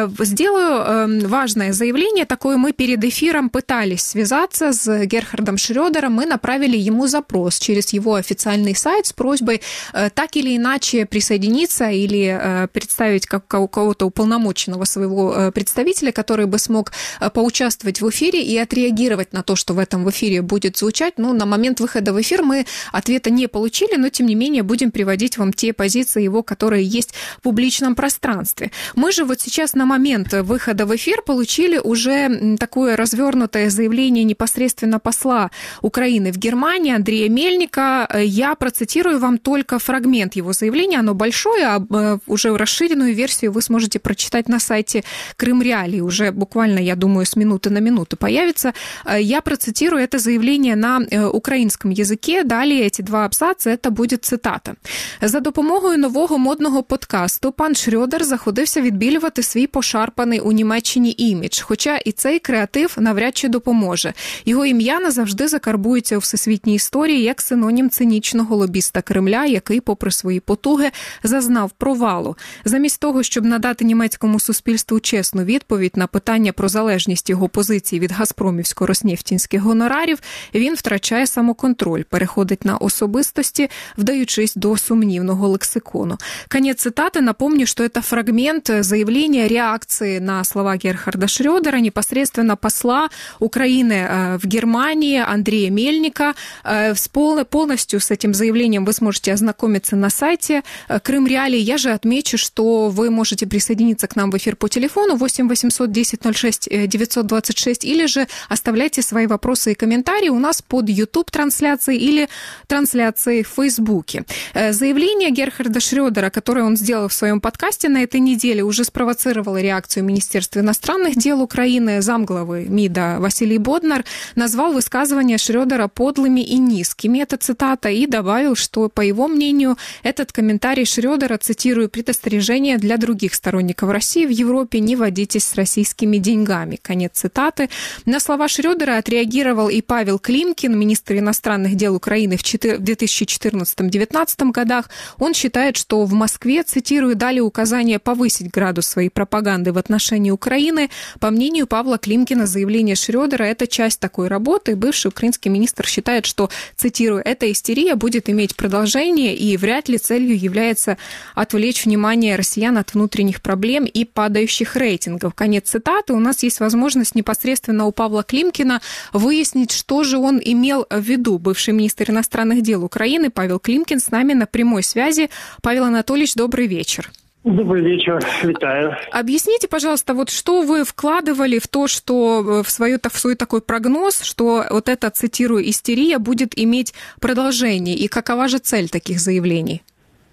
Сделаю важное заявление такое. Мы перед эфиром пытались связаться с Герхардом Шрёдером, мы направили ему запрос через его официальный сайт с просьбой так или иначе присоединиться или представить как кого-то уполномоченного своего представителя, который бы смог поучаствовать в эфире и отреагировать на то, что в этом в эфире будет звучать. Ну, на момент выхода в эфир мы ответа не получили, но, тем не менее, будем приводить вам те позиции его, которые есть в публичном пространстве. Мы же вот сейчас на момент выхода в эфир получили уже такое развернутое заявление непосредственно посла Украины в Германии Андрея Мельника. Я процитирую вам только фрагмент его заявления, оно большое, а уже расширенную версию вы сможете прочитать на сайте Крым Реалии. Уже буквально, я думаю, с минуты на минуту появится. Я процитирую это заявление на українському язикі. Далі эти два абзаци, это будет цитата. За допомогою нового модного подкасту пан Шрёдер заходився відбілювати свій пошарпаний у Німеччині імідж, хоча і цей креатив навряд чи допоможе. Його ім'я назавжди закарбується у всесвітній історії як синонім цинічного лобіста Кремля, який, попри свої потуги, зазнав провалу. Замість того, щоб надати німецькому суспільству чесну відповідь на питання про залежність його позиції від газпромівсько-роснефтінських гонорарів, він втрачає самоконтроль, переходить на особистості, вдаючись до сумнівного лексикону. Конец цитаты. Напомню, что это фрагмент заявления реакции на слова Герхарда Шрёдера, непосредственно посла Украины в Германии Андрея Мельника. Полностью с этим заявлением вы сможете ознакомиться на сайте Крым Реалии. Я же отмечу, что вы можете присоединиться к нам в эфир по телефону восемь восемьсот десять ноль шесть девятьсот двадцать шесть или же оставляйте свои вопросы и комментарии у нас под YouTube-трансляцией или трансляцией в Фейсбуке. Заявление Герхарда Шрёдера, которое он сделал в своем подкасте на этой неделе, уже спровоцировало реакцию Министерства иностранных дел Украины. Замглавы МИДа Василий Боднар назвал высказывания Шрёдера подлыми и низкими. Это цитата. И добавил, что, по его мнению, этот комментарий Шрёдера, цитирую, «предостережение для других сторонников России в Европе: не водитесь с российскими деньгами». Конец цитаты. На слова Шрёдера отреагировал и Павел Климкин, министр иностранных дел Украины в две тысячи четырнадцатом — две тысячи девятнадцатом годах. Он считает, что в Москве, цитирую, дали указание повысить градус своей пропаганды в отношении Украины. По мнению Павла Климкина, заявление Шрёдера – это часть такой работы. Бывший украинский министр считает, что, цитирую, «эта истерия будет иметь продолжение, и вряд ли целью является отвлечь внимание россиян от внутренних проблем и падающих рейтингов». Конец цитаты. У нас есть возможность непосредственно у Павла Климкина выяснить, что же он имел в виду. Бывший министр иностранных дел Украины Павел Климкин с нами на прямой связи. Павел Анатольевич, добрый вечер. Добрый вечер, витаю. Объясните, пожалуйста, вот что вы вкладывали в то, что в, свою, в свой такой прогноз, что вот эта, цитирую, истерия будет иметь продолжение, и какова же цель таких заявлений?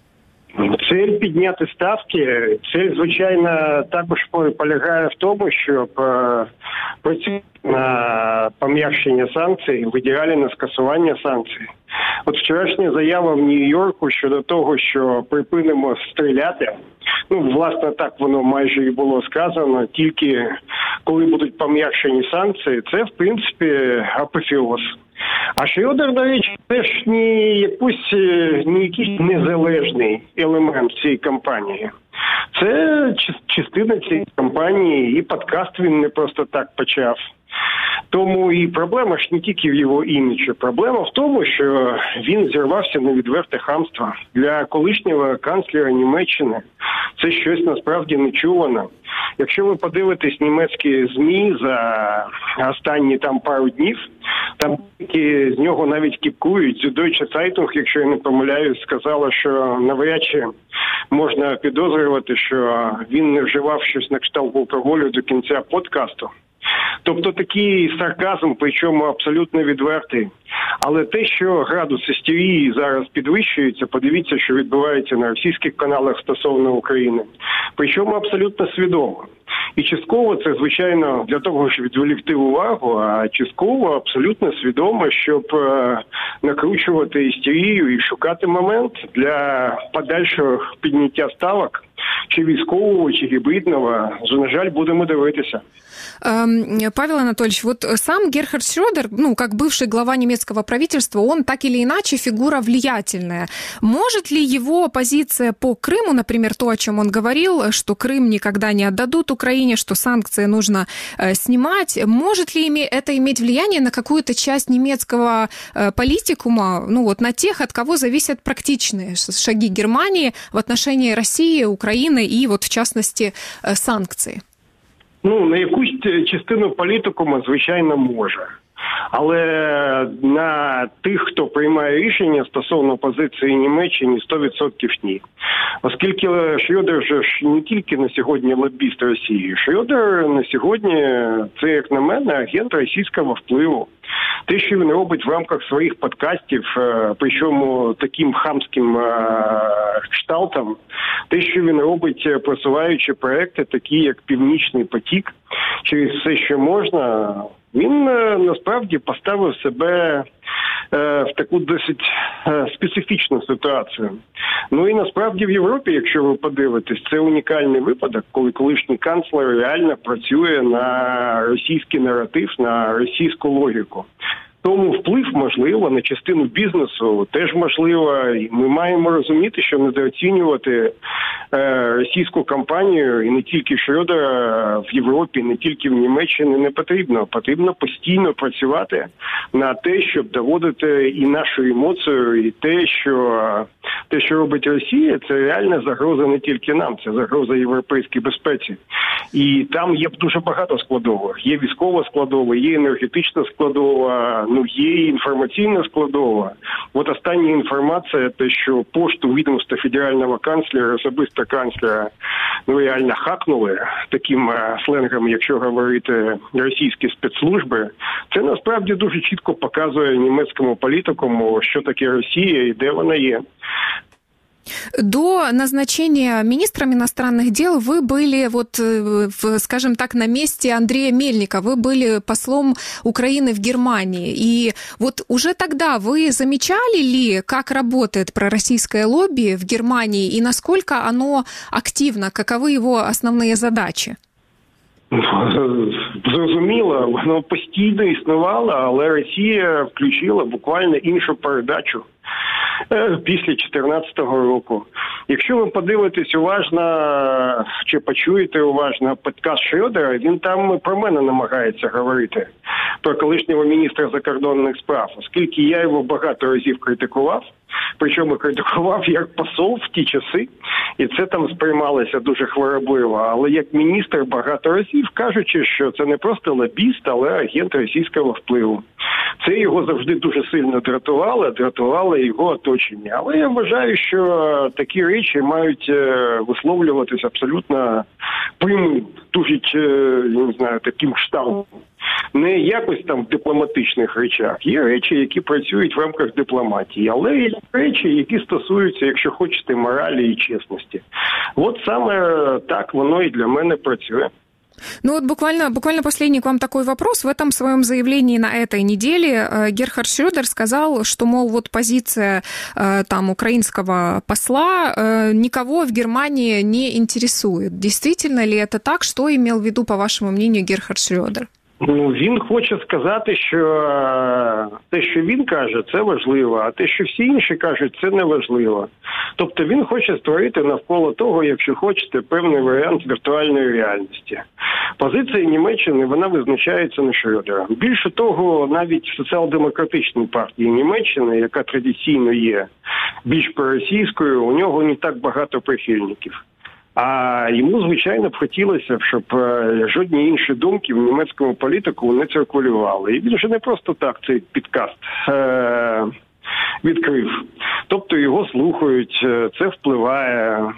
Цель підняти ставки. Цель, звичайно, також полягає в тому, щоб працює на пом'якшення санкцій, в ідеалі на скасування санкцій. От вчорашня заява в Нью-Йорку щодо того, що припинимо стріляти, ну, власне, так воно майже і було сказано, тільки коли будуть пом'якшені санкції, це, в принципі, апофеоз. А Шрёдер, до речі, теж не якийсь, не якийсь незалежний елемент цієї кампанії. Це частина цієї кампанії, і подкаст він не просто так почав. Тому і проблема ж не тільки в його іміджі. Проблема в тому, що він зірвався на відверте хамство. Для колишнього канцлера Німеччини це щось насправді нечуване. Якщо ви подивитесь німецькі ЗМІ за останні там пару днів, там з нього навіть кіпкують. Deutsche Zeitung, якщо я не помиляюсь, сказала, що навряд чи можна підозрювати, що він не вживав щось на кшталт алкоголю до кінця подкасту. Тобто такий сарказм, причому абсолютно відвертий. Але те, що градус істерії зараз підвищується, подивіться, що відбувається на російських каналах стосовно України. Причому абсолютно свідомо. І частково це, звичайно, для того, щоб відволікти увагу, а частково абсолютно свідомо, щоб е, накручувати істерію і шукати момент для подальшого підняття ставок, чи військового, чи гібридного. На жаль, будемо дивитися. Павел Анатольевич, вот сам Герхард Шрёдер, ну, как бывший глава немецкого правительства, он так или иначе фигура влиятельная. Может ли его позиция по Крыму, например, то, о чем он говорил, что Крым никогда не отдадут Украине, что санкции нужно э, снимать, может ли это иметь влияние на какую-то часть немецкого э, политикума, ну, вот на тех, от кого зависят практичные шаги Германии в отношении России, Украины и, вот, в частности, э, санкций? Ну, на якусь частину політикума, звичайно, може. Але на тих, хто приймає рішення стосовно позиції Німеччини, сто відсотків ні. Оскільки Шрёдер же ж не тільки на сьогодні лобіст Росії. Шрёдер на сьогодні, це, як на мене, агент російського впливу. Те, що він робить в рамках своїх подкастів, причому таким хамським кшталтом, те, що він робить, просуваючи проекти, такі як «Північний потік», через все, що можна, він насправді поставив себе в таку досить специфічну ситуацію. Ну і насправді в Європі, якщо ви подивитесь, це унікальний випадок, коли колишній канцлер реально працює на російський наратив, на російську логіку. Тому вплив, можливо, на частину бізнесу теж можливо. Ми маємо розуміти, що недооцінювати е, російську кампанію, і не тільки Шрёдера в Європі, не тільки в Німеччині не потрібно. Потрібно постійно працювати на те, щоб доводити і нашу емоцію, і те, що те, що робить Росія, це реальна загроза не тільки нам, це загроза європейській безпеці. І там є дуже багато складових. Є військова складова, є енергетична складова, ну, є інформаційна складова. От остання інформація, те, що пошту відомства федерального канцлера, особисто канцлера, ну, реально хакнули таким сленгом, якщо говорити російські спецслужби, це насправді дуже чітко показує німецькому політикуму, що таке Росія і де вона є. До назначения министром иностранных дел вы были, вот, скажем так, на месте Андрея Мельника, вы были послом Украины в Германии. И вот уже тогда вы замечали ли, как работает пророссийское лобби в Германии и насколько оно активно, каковы его основные задачи? Зрозуміло, воно постійно існувало, але Росія включила буквально іншу передачу після дві тисячі чотирнадцятого року. Якщо ви подивитесь уважно, чи почуєте уважно подкаст Шрёдера, він там про мене намагається говорити, про колишнього міністра закордонних справ, оскільки я його багато разів критикував, причому критикував як посол в ті часи, і це там сприймалося дуже хворобливо, але як міністр багато разів, кажучи, що це не просто лобіст, але агент російського впливу. Це його завжди дуже сильно дратувало, дратувало його оточення. Але я вважаю, що такі речі мають висловлюватися абсолютно прямим, дуже, я не знаю, таким кшталтом. Не якось там в дипломатичних речах. Є речі, які працюють в рамках дипломатії, але є речі, які стосуються, якщо хочете, моралі і чесності. От саме так воно і для мене працює. Ну вот буквально, буквально последний к вам такой вопрос. В этом своем заявлении на этой неделе Герхард Шрёдер сказал, что, мол, вот позиция там украинского посла никого в Германии не интересует. Действительно ли это так? Что имел в виду, по вашему мнению, Герхард Шрёдер? Ну, він хоче сказати, що те, що він каже, це важливо, а те, що всі інші кажуть, це не важливо. Тобто він хоче створити навколо того, якщо хочете, певний варіант віртуальної реальності. Позиція Німеччини, вона визначається не Шрёдером. Більше того, навіть в соціал-демократичній партії Німеччини, яка традиційно є більш проросійською, у нього не так багато прихильників. А йому, звичайно, б хотілося, щоб жодні інші думки в німецькому політику не циркулювали. І він же не просто так цей підкаст е- відкрив. Тобто його слухають, це впливає.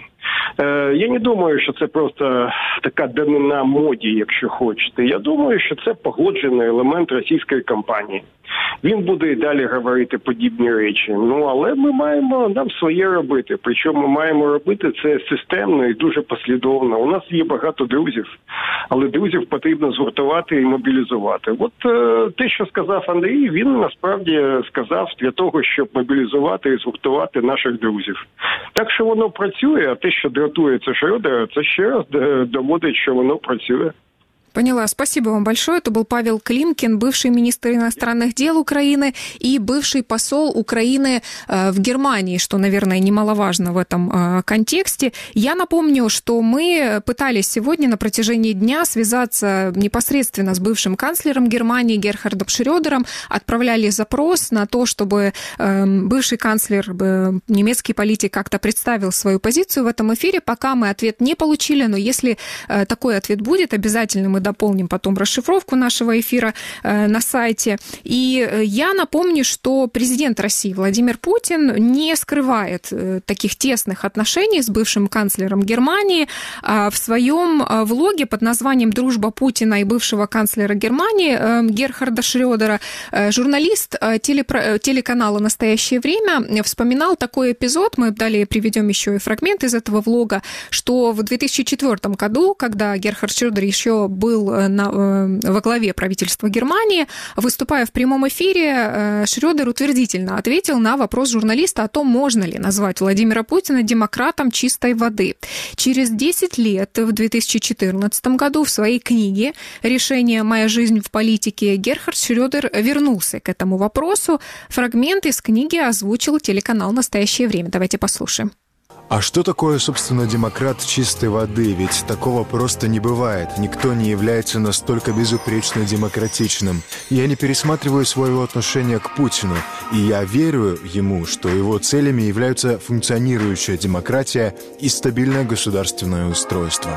Е- я не думаю, що це просто така данина моді, якщо хочете. Я думаю, що це погоджений елемент російської кампанії. Він буде і далі говорити подібні речі. Ну, але ми маємо нам своє робити. Причому ми маємо робити це системно і дуже послідовно. У нас є багато друзів, але друзів потрібно згуртувати і мобілізувати. От е, те, що сказав Андрій, він насправді сказав для того, щоб мобілізувати і згуртувати наших друзів. Так що воно працює, а те, що дратує це Шрёдера, це ще раз доводить, що воно працює. Поняла. Спасибо вам большое. Это был Павел Климкин, бывший министр иностранных дел Украины и бывший посол Украины в Германии, что, наверное, немаловажно в этом контексте. Я напомню, что мы пытались сегодня на протяжении дня связаться непосредственно с бывшим канцлером Германии Герхардом Шрёдером, отправляли запрос на то, чтобы бывший канцлер, немецкий политик как-то представил свою позицию в этом эфире. Пока мы ответ не получили, но если такой ответ будет, обязательно мы дополним потом расшифровку нашего эфира э, на сайте. И я напомню, что президент России Владимир Путин не скрывает э, таких тесных отношений с бывшим канцлером Германии. Э, в своем э, влоге под названием «Дружба Путина и бывшего канцлера Германии» э, Герхарда Шрёдера э, журналист э, телепро- телеканала «Настоящее время» вспоминал такой эпизод, мы далее приведем еще и фрагмент из этого влога, что в две тысячи четвёртом году, когда Герхард Шрёдер еще был на, во главе правительства Германии, выступая в прямом эфире, Шрёдер утвердительно ответил на вопрос журналиста о том, можно ли назвать Владимира Путина демократом чистой воды. Через десять лет, в две тысячи четырнадцатом году, в своей книге «Решение. Моя жизнь в политике» Герхард Шрёдер вернулся к этому вопросу. Фрагмент из книги озвучил телеканал «Настоящее время». Давайте послушаем. А что такое, собственно, демократ чистой воды? Ведь такого просто не бывает. Никто не является настолько безупречно демократичным. Я не пересматриваю своего отношения к Путину, и я верю ему, что его целями являются функционирующая демократия и стабильное государственное устройство.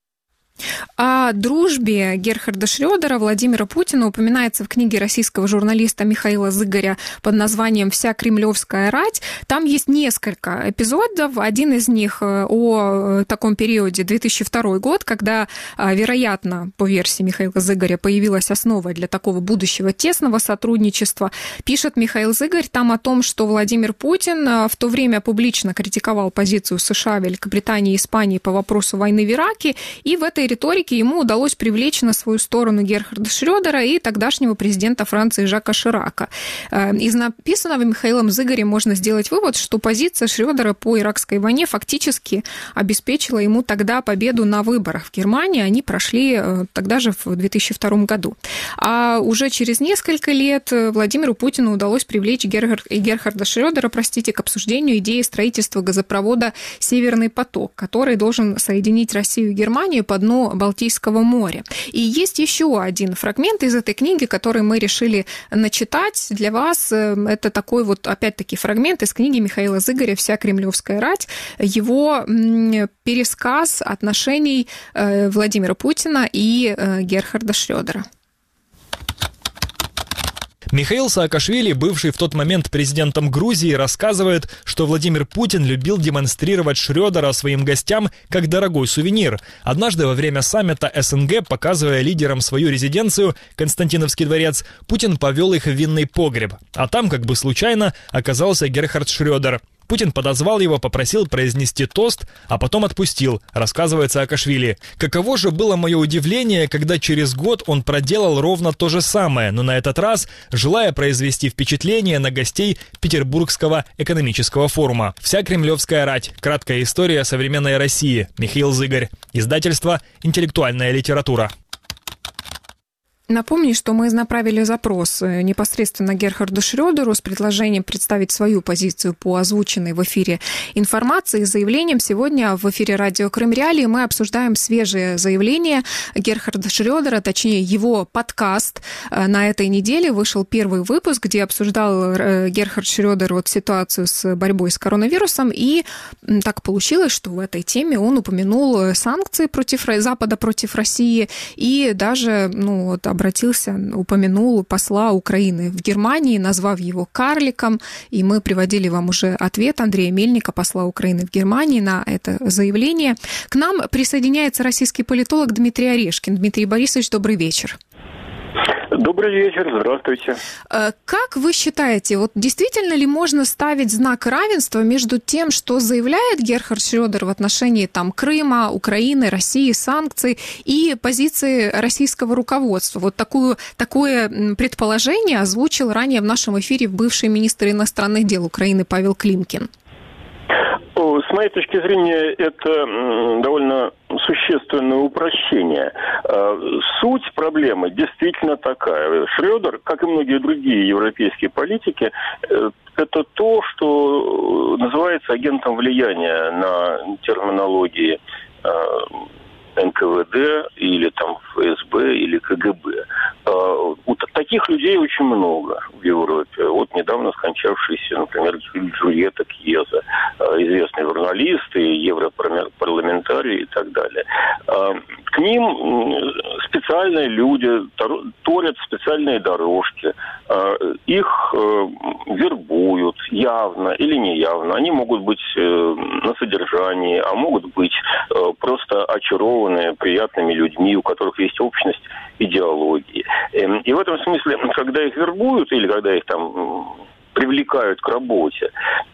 О дружбе Герхарда Шрёдера Владимира Путина упоминается в книге российского журналиста Михаила Зыгоря под названием «Вся кремлевская рать». Там есть несколько эпизодов. Один из них о таком периоде две тысячи второй год, когда, вероятно, по версии Михаила Зыгоря, появилась основа для такого будущего тесного сотрудничества. Пишет Михаил Зыгорь там о том, что Владимир Путин в то время публично критиковал позицию США, Великобритании и Испании по вопросу войны в Ираке, и в этой риторике ему удалось привлечь на свою сторону Герхарда Шрёдера и тогдашнего президента Франции Жака Ширака. Из написанного Михаилом Зыгорем можно сделать вывод, что позиция Шрёдера по иракской войне фактически обеспечила ему тогда победу на выборах в Германии. Они прошли тогда же в две тысячи втором году. А уже через несколько лет Владимиру Путину удалось привлечь Герхар... Герхарда Шрёдера, простите, к обсуждению идеи строительства газопровода «Северный поток», который должен соединить Россию и Германию по дну Балтийского моря. И есть еще один фрагмент из этой книги, который мы решили начитать для вас. Это такой вот, опять-таки, фрагмент из книги Михаила Зыгоря «Вся кремлевская рать». Его пересказ отношений Владимира Путина и Герхарда Шрёдера. Михаил Саакашвили, бывший в тот момент президентом Грузии, рассказывает, что Владимир Путин любил демонстрировать Шрёдера своим гостям как дорогой сувенир. Однажды во время саммита СНГ, показывая лидерам свою резиденцию, Константиновский дворец, Путин повел их в винный погреб. А там, как бы случайно, оказался Герхард Шрёдер. Путин подозвал его, попросил произнести тост, а потом отпустил, рассказывает Саакашвили. Каково же было мое удивление, когда через год он проделал ровно то же самое, но на этот раз желая произвести впечатление на гостей Петербургского экономического форума. Вся кремлевская рать. Краткая история современной России. Михаил Зыгарь. Издательство «Интеллектуальная литература». Напомню, что мы направили запрос непосредственно Герхарду Шрёдеру с предложением представить свою позицию по озвученной в эфире информации. С заявлением сегодня в эфире радио Крым Реалии мы обсуждаем свежее заявление Герхарда Шрёдера, точнее его подкаст. На этой неделе вышел первый выпуск, где обсуждал Герхард Шрёдер вот ситуацию с борьбой с коронавирусом. И так получилось, что в этой теме он упомянул санкции против Запада против России и даже, ну, вот, обратился, упомянул посла Украины в Германии, назвав его карликом, и мы приводили вам уже ответ Андрея Мельника, посла Украины в Германии, на это заявление. К нам присоединяется российский политолог Дмитрий Орешкин. Дмитрий Борисович, добрый вечер. Добрый вечер, здравствуйте. Как вы считаете, вот действительно ли можно ставить знак равенства между тем, что заявляет Герхард Шрёдер в отношении там Крыма, Украины, России, санкций, и позиции российского руководства? Вот такую, такое предположение озвучил ранее в нашем эфире бывший министр иностранных дел Украины Павел Климкин. С моей точки зрения, это довольно существенное упрощение. Суть проблемы действительно такая. Шрёдер, как и многие другие европейские политики, это то, что называется агентом влияния на терминологии эн ка вэ дэ или там эф эс бэ или ка гэ бэ. Таких людей очень много в Европе. Вот недавно скончавшийся, например, Джульетта Кьеза, известный журналист и европарламентарий и так далее. К ним специальные люди торят специальные дорожки. Их вербуют явно или неявно. Они могут быть на содержании, а могут быть просто очарованные приятными людьми, у которых есть общность идеологии. И в этом смысле, когда их вербуют или когда их там привлекают к работе,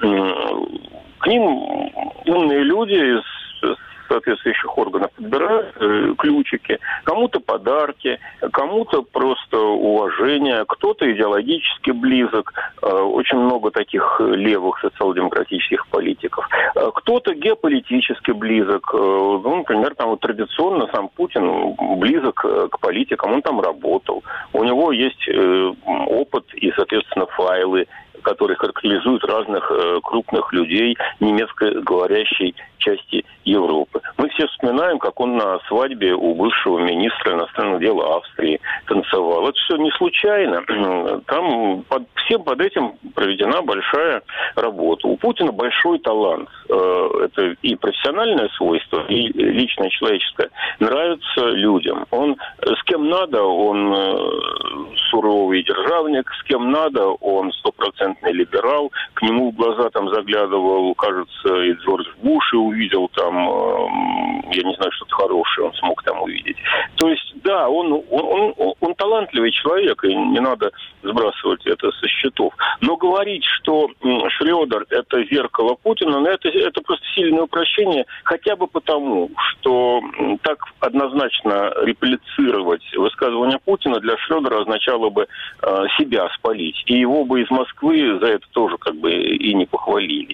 к ним умные люди из соответствующих органов подбирают ключики, кому-то подарки, кому-то просто уважение, кто-то идеологически близок, очень много таких левых социал-демократических политиков, кто-то геополитически близок, ну, например, там вот традиционно сам Путин близок к политикам, он там работал, у него есть опыт и, соответственно, файлы, которые характеризуют разных э, крупных людей немецкоговорящей части Европы. Мы все вспоминаем, как он на свадьбе у бывшего министра иностранных дел Австрии танцевал. Это все не случайно. Там под, всем под этим проведена большая работа. У Путина большой талант. Э, это и профессиональное свойство, и личное человеческое. Нравится людям. Он с кем надо, он э, суровый державник, с кем надо, он сто процентов либерал, к нему в глаза там заглядывал, кажется, и Джордж Буш, и увидел там, э, я не знаю, что-то хорошее он смог там увидеть. То есть, да, он, он, он, он талантливый человек, и не надо сбрасывать это со счетов. Но говорить, что Шрёдер – это зеркало Путина, это, это просто сильное упрощение, хотя бы потому, что так однозначно реплицировать высказывание Путина для Шрёдера означало бы э, себя спалить. И его бы из Москвы за это тоже как бы и не похвалили.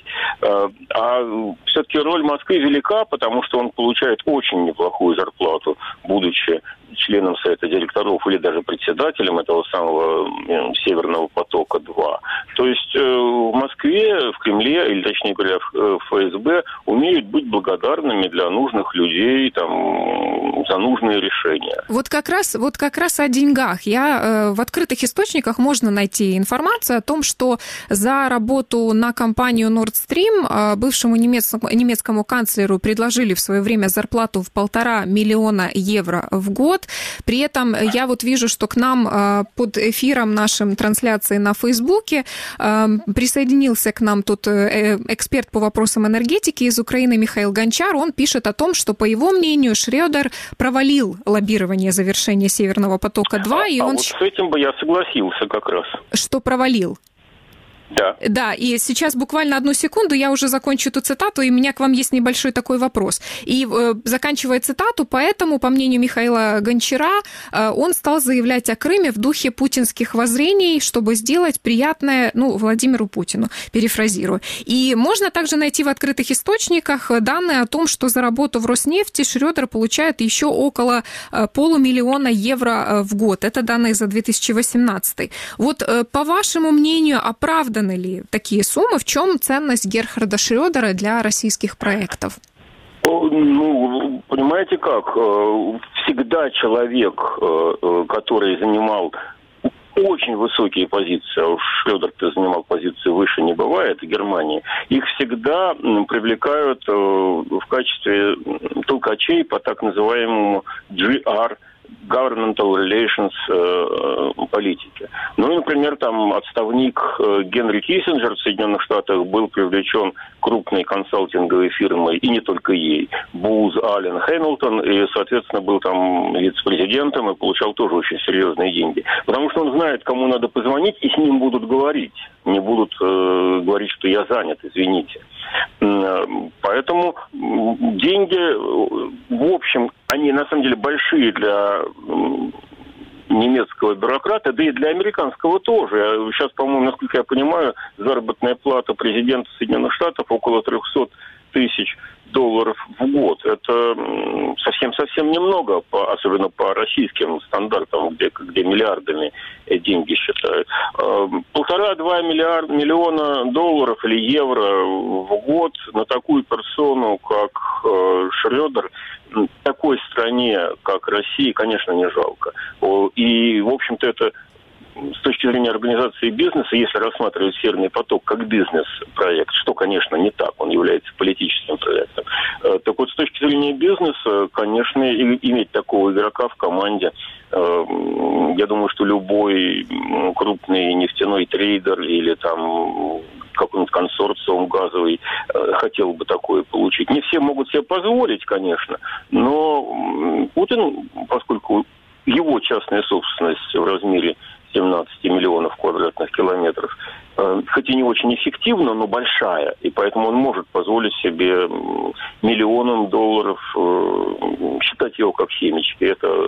А все-таки роль Москвы велика, потому что он получает очень неплохую зарплату, будучи членом Совета директоров или даже председателем этого самого Северного потока-два. То есть в Москве, в Кремле, или точнее говоря, в эф эс бэ умеют быть благодарными для нужных людей там, за нужные решения. Вот как раз, вот как раз о деньгах. Я, в открытых источниках можно найти информацию о том, что за работу на компанию Nord Stream бывшему немецкому, немецкому канцлеру предложили в свое время зарплату в полтора миллиона евро в год. При этом я вот вижу, что к нам под эфиром нашим трансляции на Фейсбуке присоединился к нам тут эксперт по вопросам энергетики из Украины Михаил Гончар. Он пишет о том, что, по его мнению, Шрёдер провалил лоббирование завершения Северного потока-два. И а он... вот с этим бы я согласился как раз. Что провалил? Да. Да, и сейчас буквально одну секунду, я уже закончу эту цитату, и у меня к вам есть небольшой такой вопрос. И э, заканчивая цитату, поэтому, по мнению Михаила Гончара, э, он стал заявлять о Крыме в духе путинских воззрений, чтобы сделать приятное, ну, Владимиру Путину, перефразирую. И можно также найти в открытых источниках данные о том, что за работу в Роснефти Шрёдер получает еще около э, полумиллиона евро в год. Это данные за две тысячи восемнадцатый. Вот, э, по вашему мнению, оправдано ли такие суммы? В чем ценность Герхарда Шрёдера для российских проектов? Ну, понимаете как? Всегда человек, который занимал очень высокие позиции, а уж Шрёдер-то занимал позиции выше не бывает в Германии, их всегда привлекают в качестве толкачей по так называемому джи ар, Governmental Relations э, политики. Ну и, например, там отставник э, Генри Киссинджер в Соединенных Штатах был привлечен крупной консалтинговой фирмой, и не только ей, Booz Allen Hamilton, и, соответственно, был там вице-президентом и получал тоже очень серьезные деньги. Потому что он знает, кому надо позвонить, и с ним будут говорить. Не будут э, говорить, что я занят, извините. Поэтому деньги, в общем, они на самом деле большие для немецкого бюрократа, да и для американского тоже. Сейчас, по-моему, насколько я понимаю, заработная плата президента Соединенных Штатов около триста тысяч долларов в год. Это совсем-совсем немного, по, особенно по российским стандартам, где, где миллиардами деньги считают. Полтора-два миллиарда, миллиона долларов или евро в год на такую персону, как Шрёдер, такой стране, как Россия, конечно, не жалко. И, в общем-то, это с точки зрения организации бизнеса, если рассматривать «Северный поток» как бизнес-проект, что, конечно, не так, он является политическим проектом, так вот, с точки зрения бизнеса, конечно, иметь такого игрока в команде, я думаю, что любой крупный нефтяной трейдер или там какой-нибудь консорциум газовый хотел бы такое получить. Не все могут себе позволить, конечно, но Путин, поскольку его частная собственность в размере семнадцать миллионов квадратных километров, хоть и не очень эффективна, но большая, и поэтому он может позволить себе миллионам долларов считать его как семечки. Это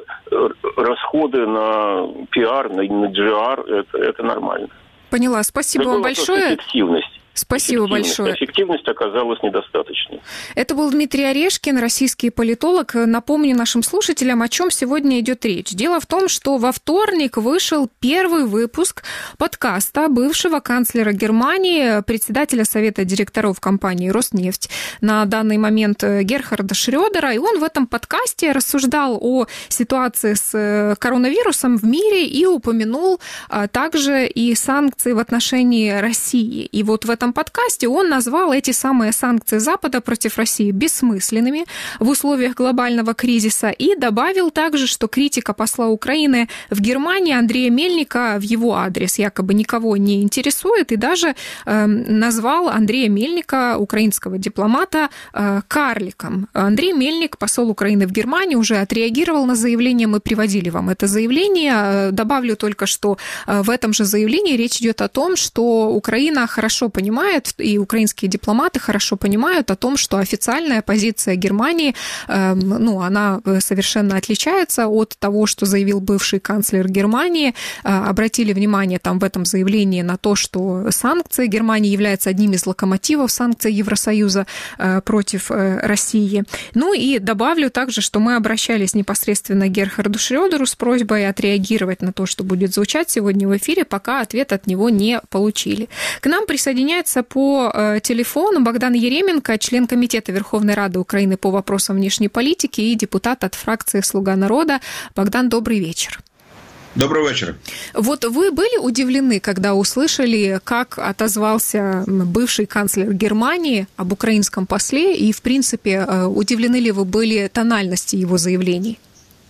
расходы на пиар, на джи ар, это, это нормально. Поняла. Спасибо вам большое. Эффективность. Спасибо большое. Эффективность оказалась недостаточной. Это был Дмитрий Орешкин, российский политолог. Напомню нашим слушателям, о чем сегодня идет речь. Дело в том, что во вторник вышел первый выпуск подкаста бывшего канцлера Германии, председателя Совета директоров компании «Роснефть», на данный момент Герхарда Шрёдера. И он в этом подкасте рассуждал о ситуации с коронавирусом в мире и упомянул также и санкции в отношении России. И вот в этом подкасте он назвал эти самые санкции Запада против России бессмысленными в условиях глобального кризиса и добавил также, что критика посла Украины в Германии Андрея Мельника в его адрес якобы никого не интересует, и даже э, назвал Андрея Мельника, украинского дипломата, э, карликом. Андрей Мельник, посол Украины в Германии, уже отреагировал на заявление, мы приводили вам это заявление. Добавлю только, что в этом же заявлении речь идет о том, что Украина хорошо понимает, и украинские дипломаты хорошо понимают о том, что официальная позиция Германии, э, ну, она совершенно отличается от того, что заявил бывший канцлер Германии. Э, обратили внимание там в этом заявлении на то, что санкции Германии являются одним из локомотивов санкций Евросоюза э, против э, России. Ну и добавлю также, что мы обращались непосредственно к Герхарду Шрёдеру с просьбой отреагировать на то, что будет звучать сегодня в эфире, пока ответ от него не получили. К нам присоединяется по телефону Богдан Еременко, член Комитета Верховной Рады Украины по вопросам внешней политики и депутат от фракции «Слуга народа». Богдан, добрый вечер. Добрый вечер. Вот вы были удивлены, когда услышали, как отозвался бывший канцлер Германии об украинском после, и, в принципе, удивлены ли вы были тональности его заявлений?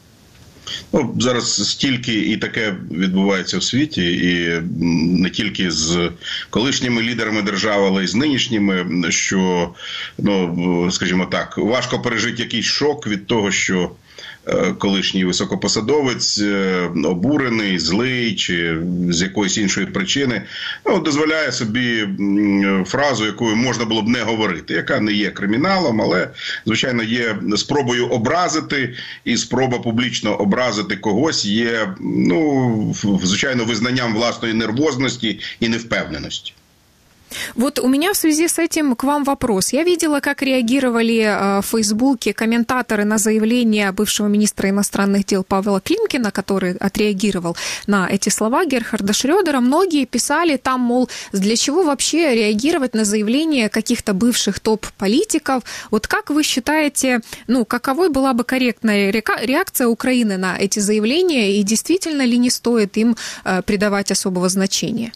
Ну, зараз стільки і таке відбувається в світі, і не тільки з колишніми лідерами держави, але й з нинішніми, що, ну, скажімо так, важко пережити якийсь шок від того, що колишній високопосадовець, обурений, злий чи з якоїсь іншої причини, ну, дозволяє собі фразу, якою можна було б не говорити, яка не є криміналом, але, звичайно, є спробою образити, і спроба публічно образити когось є, ну, звичайно, визнанням власної нервозності и невпевненості. Вот у меня в связи с этим к вам вопрос. Я видела, как реагировали в Фейсбуке комментаторы на заявление бывшего министра иностранных дел Павла Климкина, который отреагировал на эти слова Герхарда Шрёдера. Многие писали там, мол, для чего вообще реагировать на заявления каких-то бывших топ-политиков? Вот как вы считаете, ну, каковой была бы корректная реакция Украины на эти заявления, и действительно ли не стоит им придавать особого значения?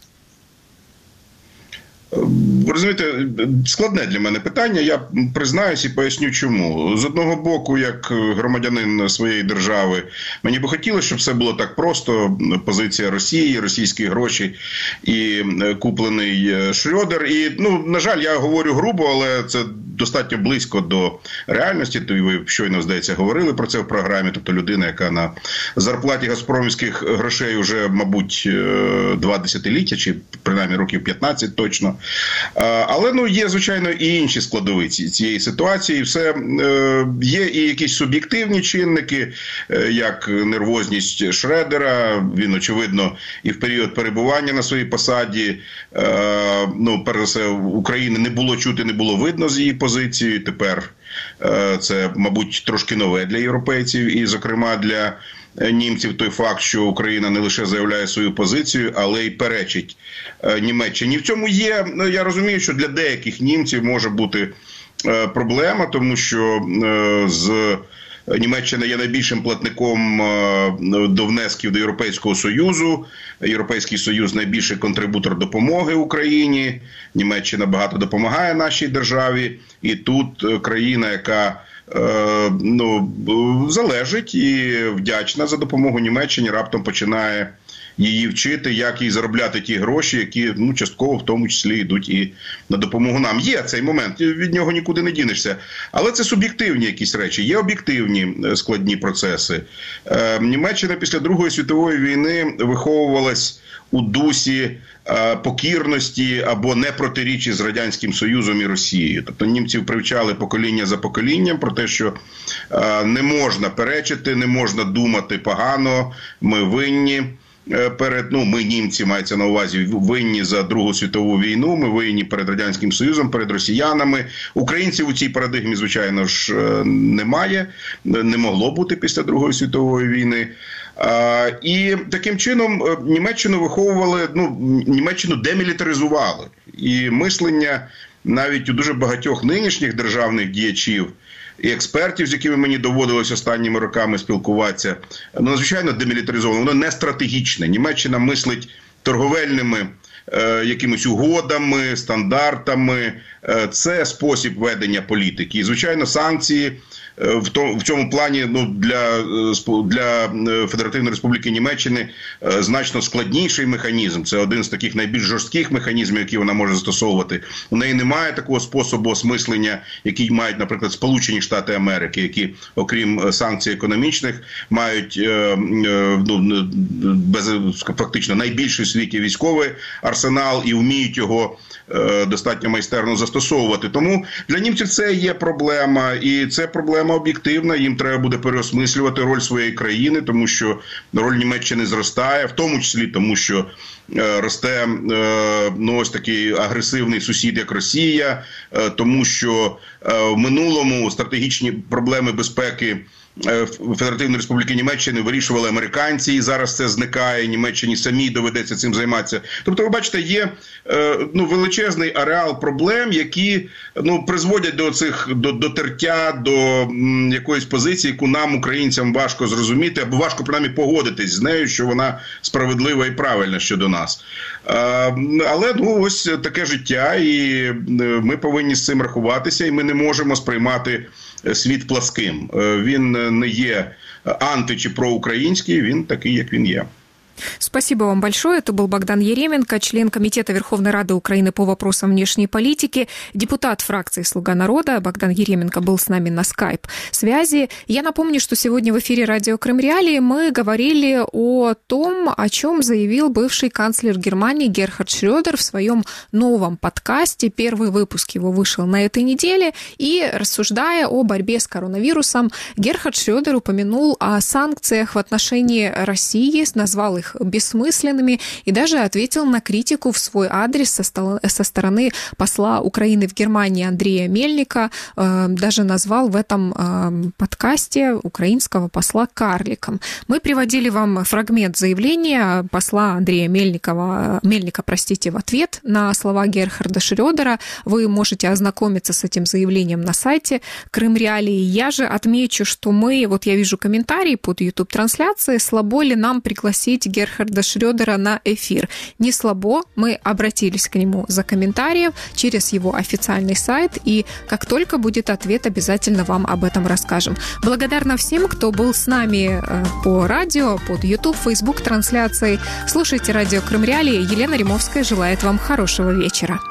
Ви розумієте, складне для мене питання, я признаюсь і поясню чому. З одного боку, як громадянин своєї держави, мені би хотілося, щоб все було так просто, позиція Росії, російські гроші і куплений Шрёдер. І, ну, на жаль, я говорю грубо, але це достатньо близько до реальності, то і ви щойно, здається, говорили про це в програмі, тобто людина, яка на зарплаті газпромівських грошей вже, мабуть, два десятиліття, чи принаймні років п'ятнадцять точно. Але, ну, є, звичайно, і інші складові цієї ситуації. Все, є і якісь суб'єктивні чинники, як нервозність Шредера. Він, очевидно, і в період перебування на своїй посаді, ну, перш за все, України не було чути, не було видно з її позиції. Тепер це, мабуть, трошки нове для європейців і, зокрема, для німців той факт, що Україна не лише заявляє свою позицію, але й перечить Німеччині. В цьому є, я розумію, що для деяких німців може бути проблема, тому що з Німеччина є найбільшим платником до внесків до Європейського Союзу. Європейський Союз – найбільший контрибутор допомоги Україні. Німеччина багато допомагає нашій державі. І тут країна, яка ну, залежить і вдячна за допомогу Німеччині, раптом починає її вчити, як їй заробляти ті гроші, які, ну, частково в тому числі йдуть і на допомогу нам. Є цей момент, від нього нікуди не дінешся. Але це суб'єктивні якісь речі, є об'єктивні складні процеси. Е, Німеччина після Другої світової війни виховувалась у дусі е, покірності або непротиріччя з Радянським Союзом і Росією. Тобто німців привчали покоління за поколінням про те, що е, не можна перечити, не можна думати погано, ми винні. Перед, ну, ми, німці, мається на увазі, винні за Другу світову війну, ми винні перед Радянським Союзом, перед росіянами. Українців у цій парадигмі, звичайно ж, немає, не могло бути після Другої світової війни. І таким чином Німеччину виховували, ну, Німеччину демілітаризували. І мислення навіть у дуже багатьох нинішніх державних діячів і експертів, з якими мені доводилось останніми роками спілкуватися, ну, надзвичайно демілітаризовано, воно не стратегічне. Німеччина мислить торговельними е, якимись угодами, стандартами. Е, це спосіб ведення політики. І, звичайно, санкції в тому, в цьому плані, ну, для, для Федеративної Республіки Німеччини значно складніший механізм. Це один з таких найбільш жорстких механізмів, які вона може застосовувати. У неї немає такого способу осмислення, який мають, наприклад, Сполучені Штати Америки, які, окрім санкцій економічних, мають ну, без, фактично найбільший у світі військовий арсенал і вміють його достатньо майстерно застосовувати. Тому для німців це є проблема, і це проблема об'єктивна, їм треба буде переосмислювати роль своєї країни, тому що роль Німеччини зростає, в тому числі тому, що е, росте е, ну, ось такий агресивний сусід, як Росія, е, тому що е, в минулому стратегічні проблеми безпеки Федеративної Республіки Німеччини вирішували американці, і зараз це зникає, Німеччині самій доведеться цим займатися. Тобто, ви бачите, є ну, величезний ареал проблем, які ну, призводять до цих до, до тертя, до м, якоїсь позиції, яку нам, українцям, важко зрозуміти, або важко, принаймні, погодитись з нею, що вона справедлива і правильна щодо нас. А, але, ну, ось таке життя, і ми повинні з цим рахуватися, і ми не можемо сприймати світ пласким. Він не є анти- чи проукраїнський, він такий, як він є. Спасибо вам большое. Это был Богдан Еременко, член Комитета Верховной Рады Украины по вопросам внешней политики, депутат фракции «Слуга народа». Богдан Еременко был с нами на скайп-связи. Я напомню, что сегодня в эфире радио Крым Реалии мы говорили о том, о чем заявил бывший канцлер Германии Герхард Шрёдер в своем новом подкасте. Первый выпуск его вышел на этой неделе. И, рассуждая о борьбе с коронавирусом, Герхард Шрёдер упомянул о санкциях в отношении России, назвал их бессмысленными и даже ответил на критику в свой адрес со, стол- со стороны посла Украины в Германии Андрея Мельника, э, даже назвал в этом э, подкасте украинского посла карликом. Мы приводили вам фрагмент заявления посла Андрея Мельникова, Мельника, простите, в ответ на слова Герхарда Шрёдера. Вы можете ознакомиться с этим заявлением на сайте Крым Реалии. Я же отмечу, что мы, вот я вижу комментарии под YouTube-трансляцией, слабо ли нам пригласить Герхарда Шрёдера на эфир. Не слабо, мы обратились к нему за комментарием через его официальный сайт, и как только будет ответ, обязательно вам об этом расскажем. Благодарна всем, кто был с нами по радио, под YouTube, Facebook трансляцией. Слушайте радио Крым Реалии. Елена Римовская желает вам хорошего вечера.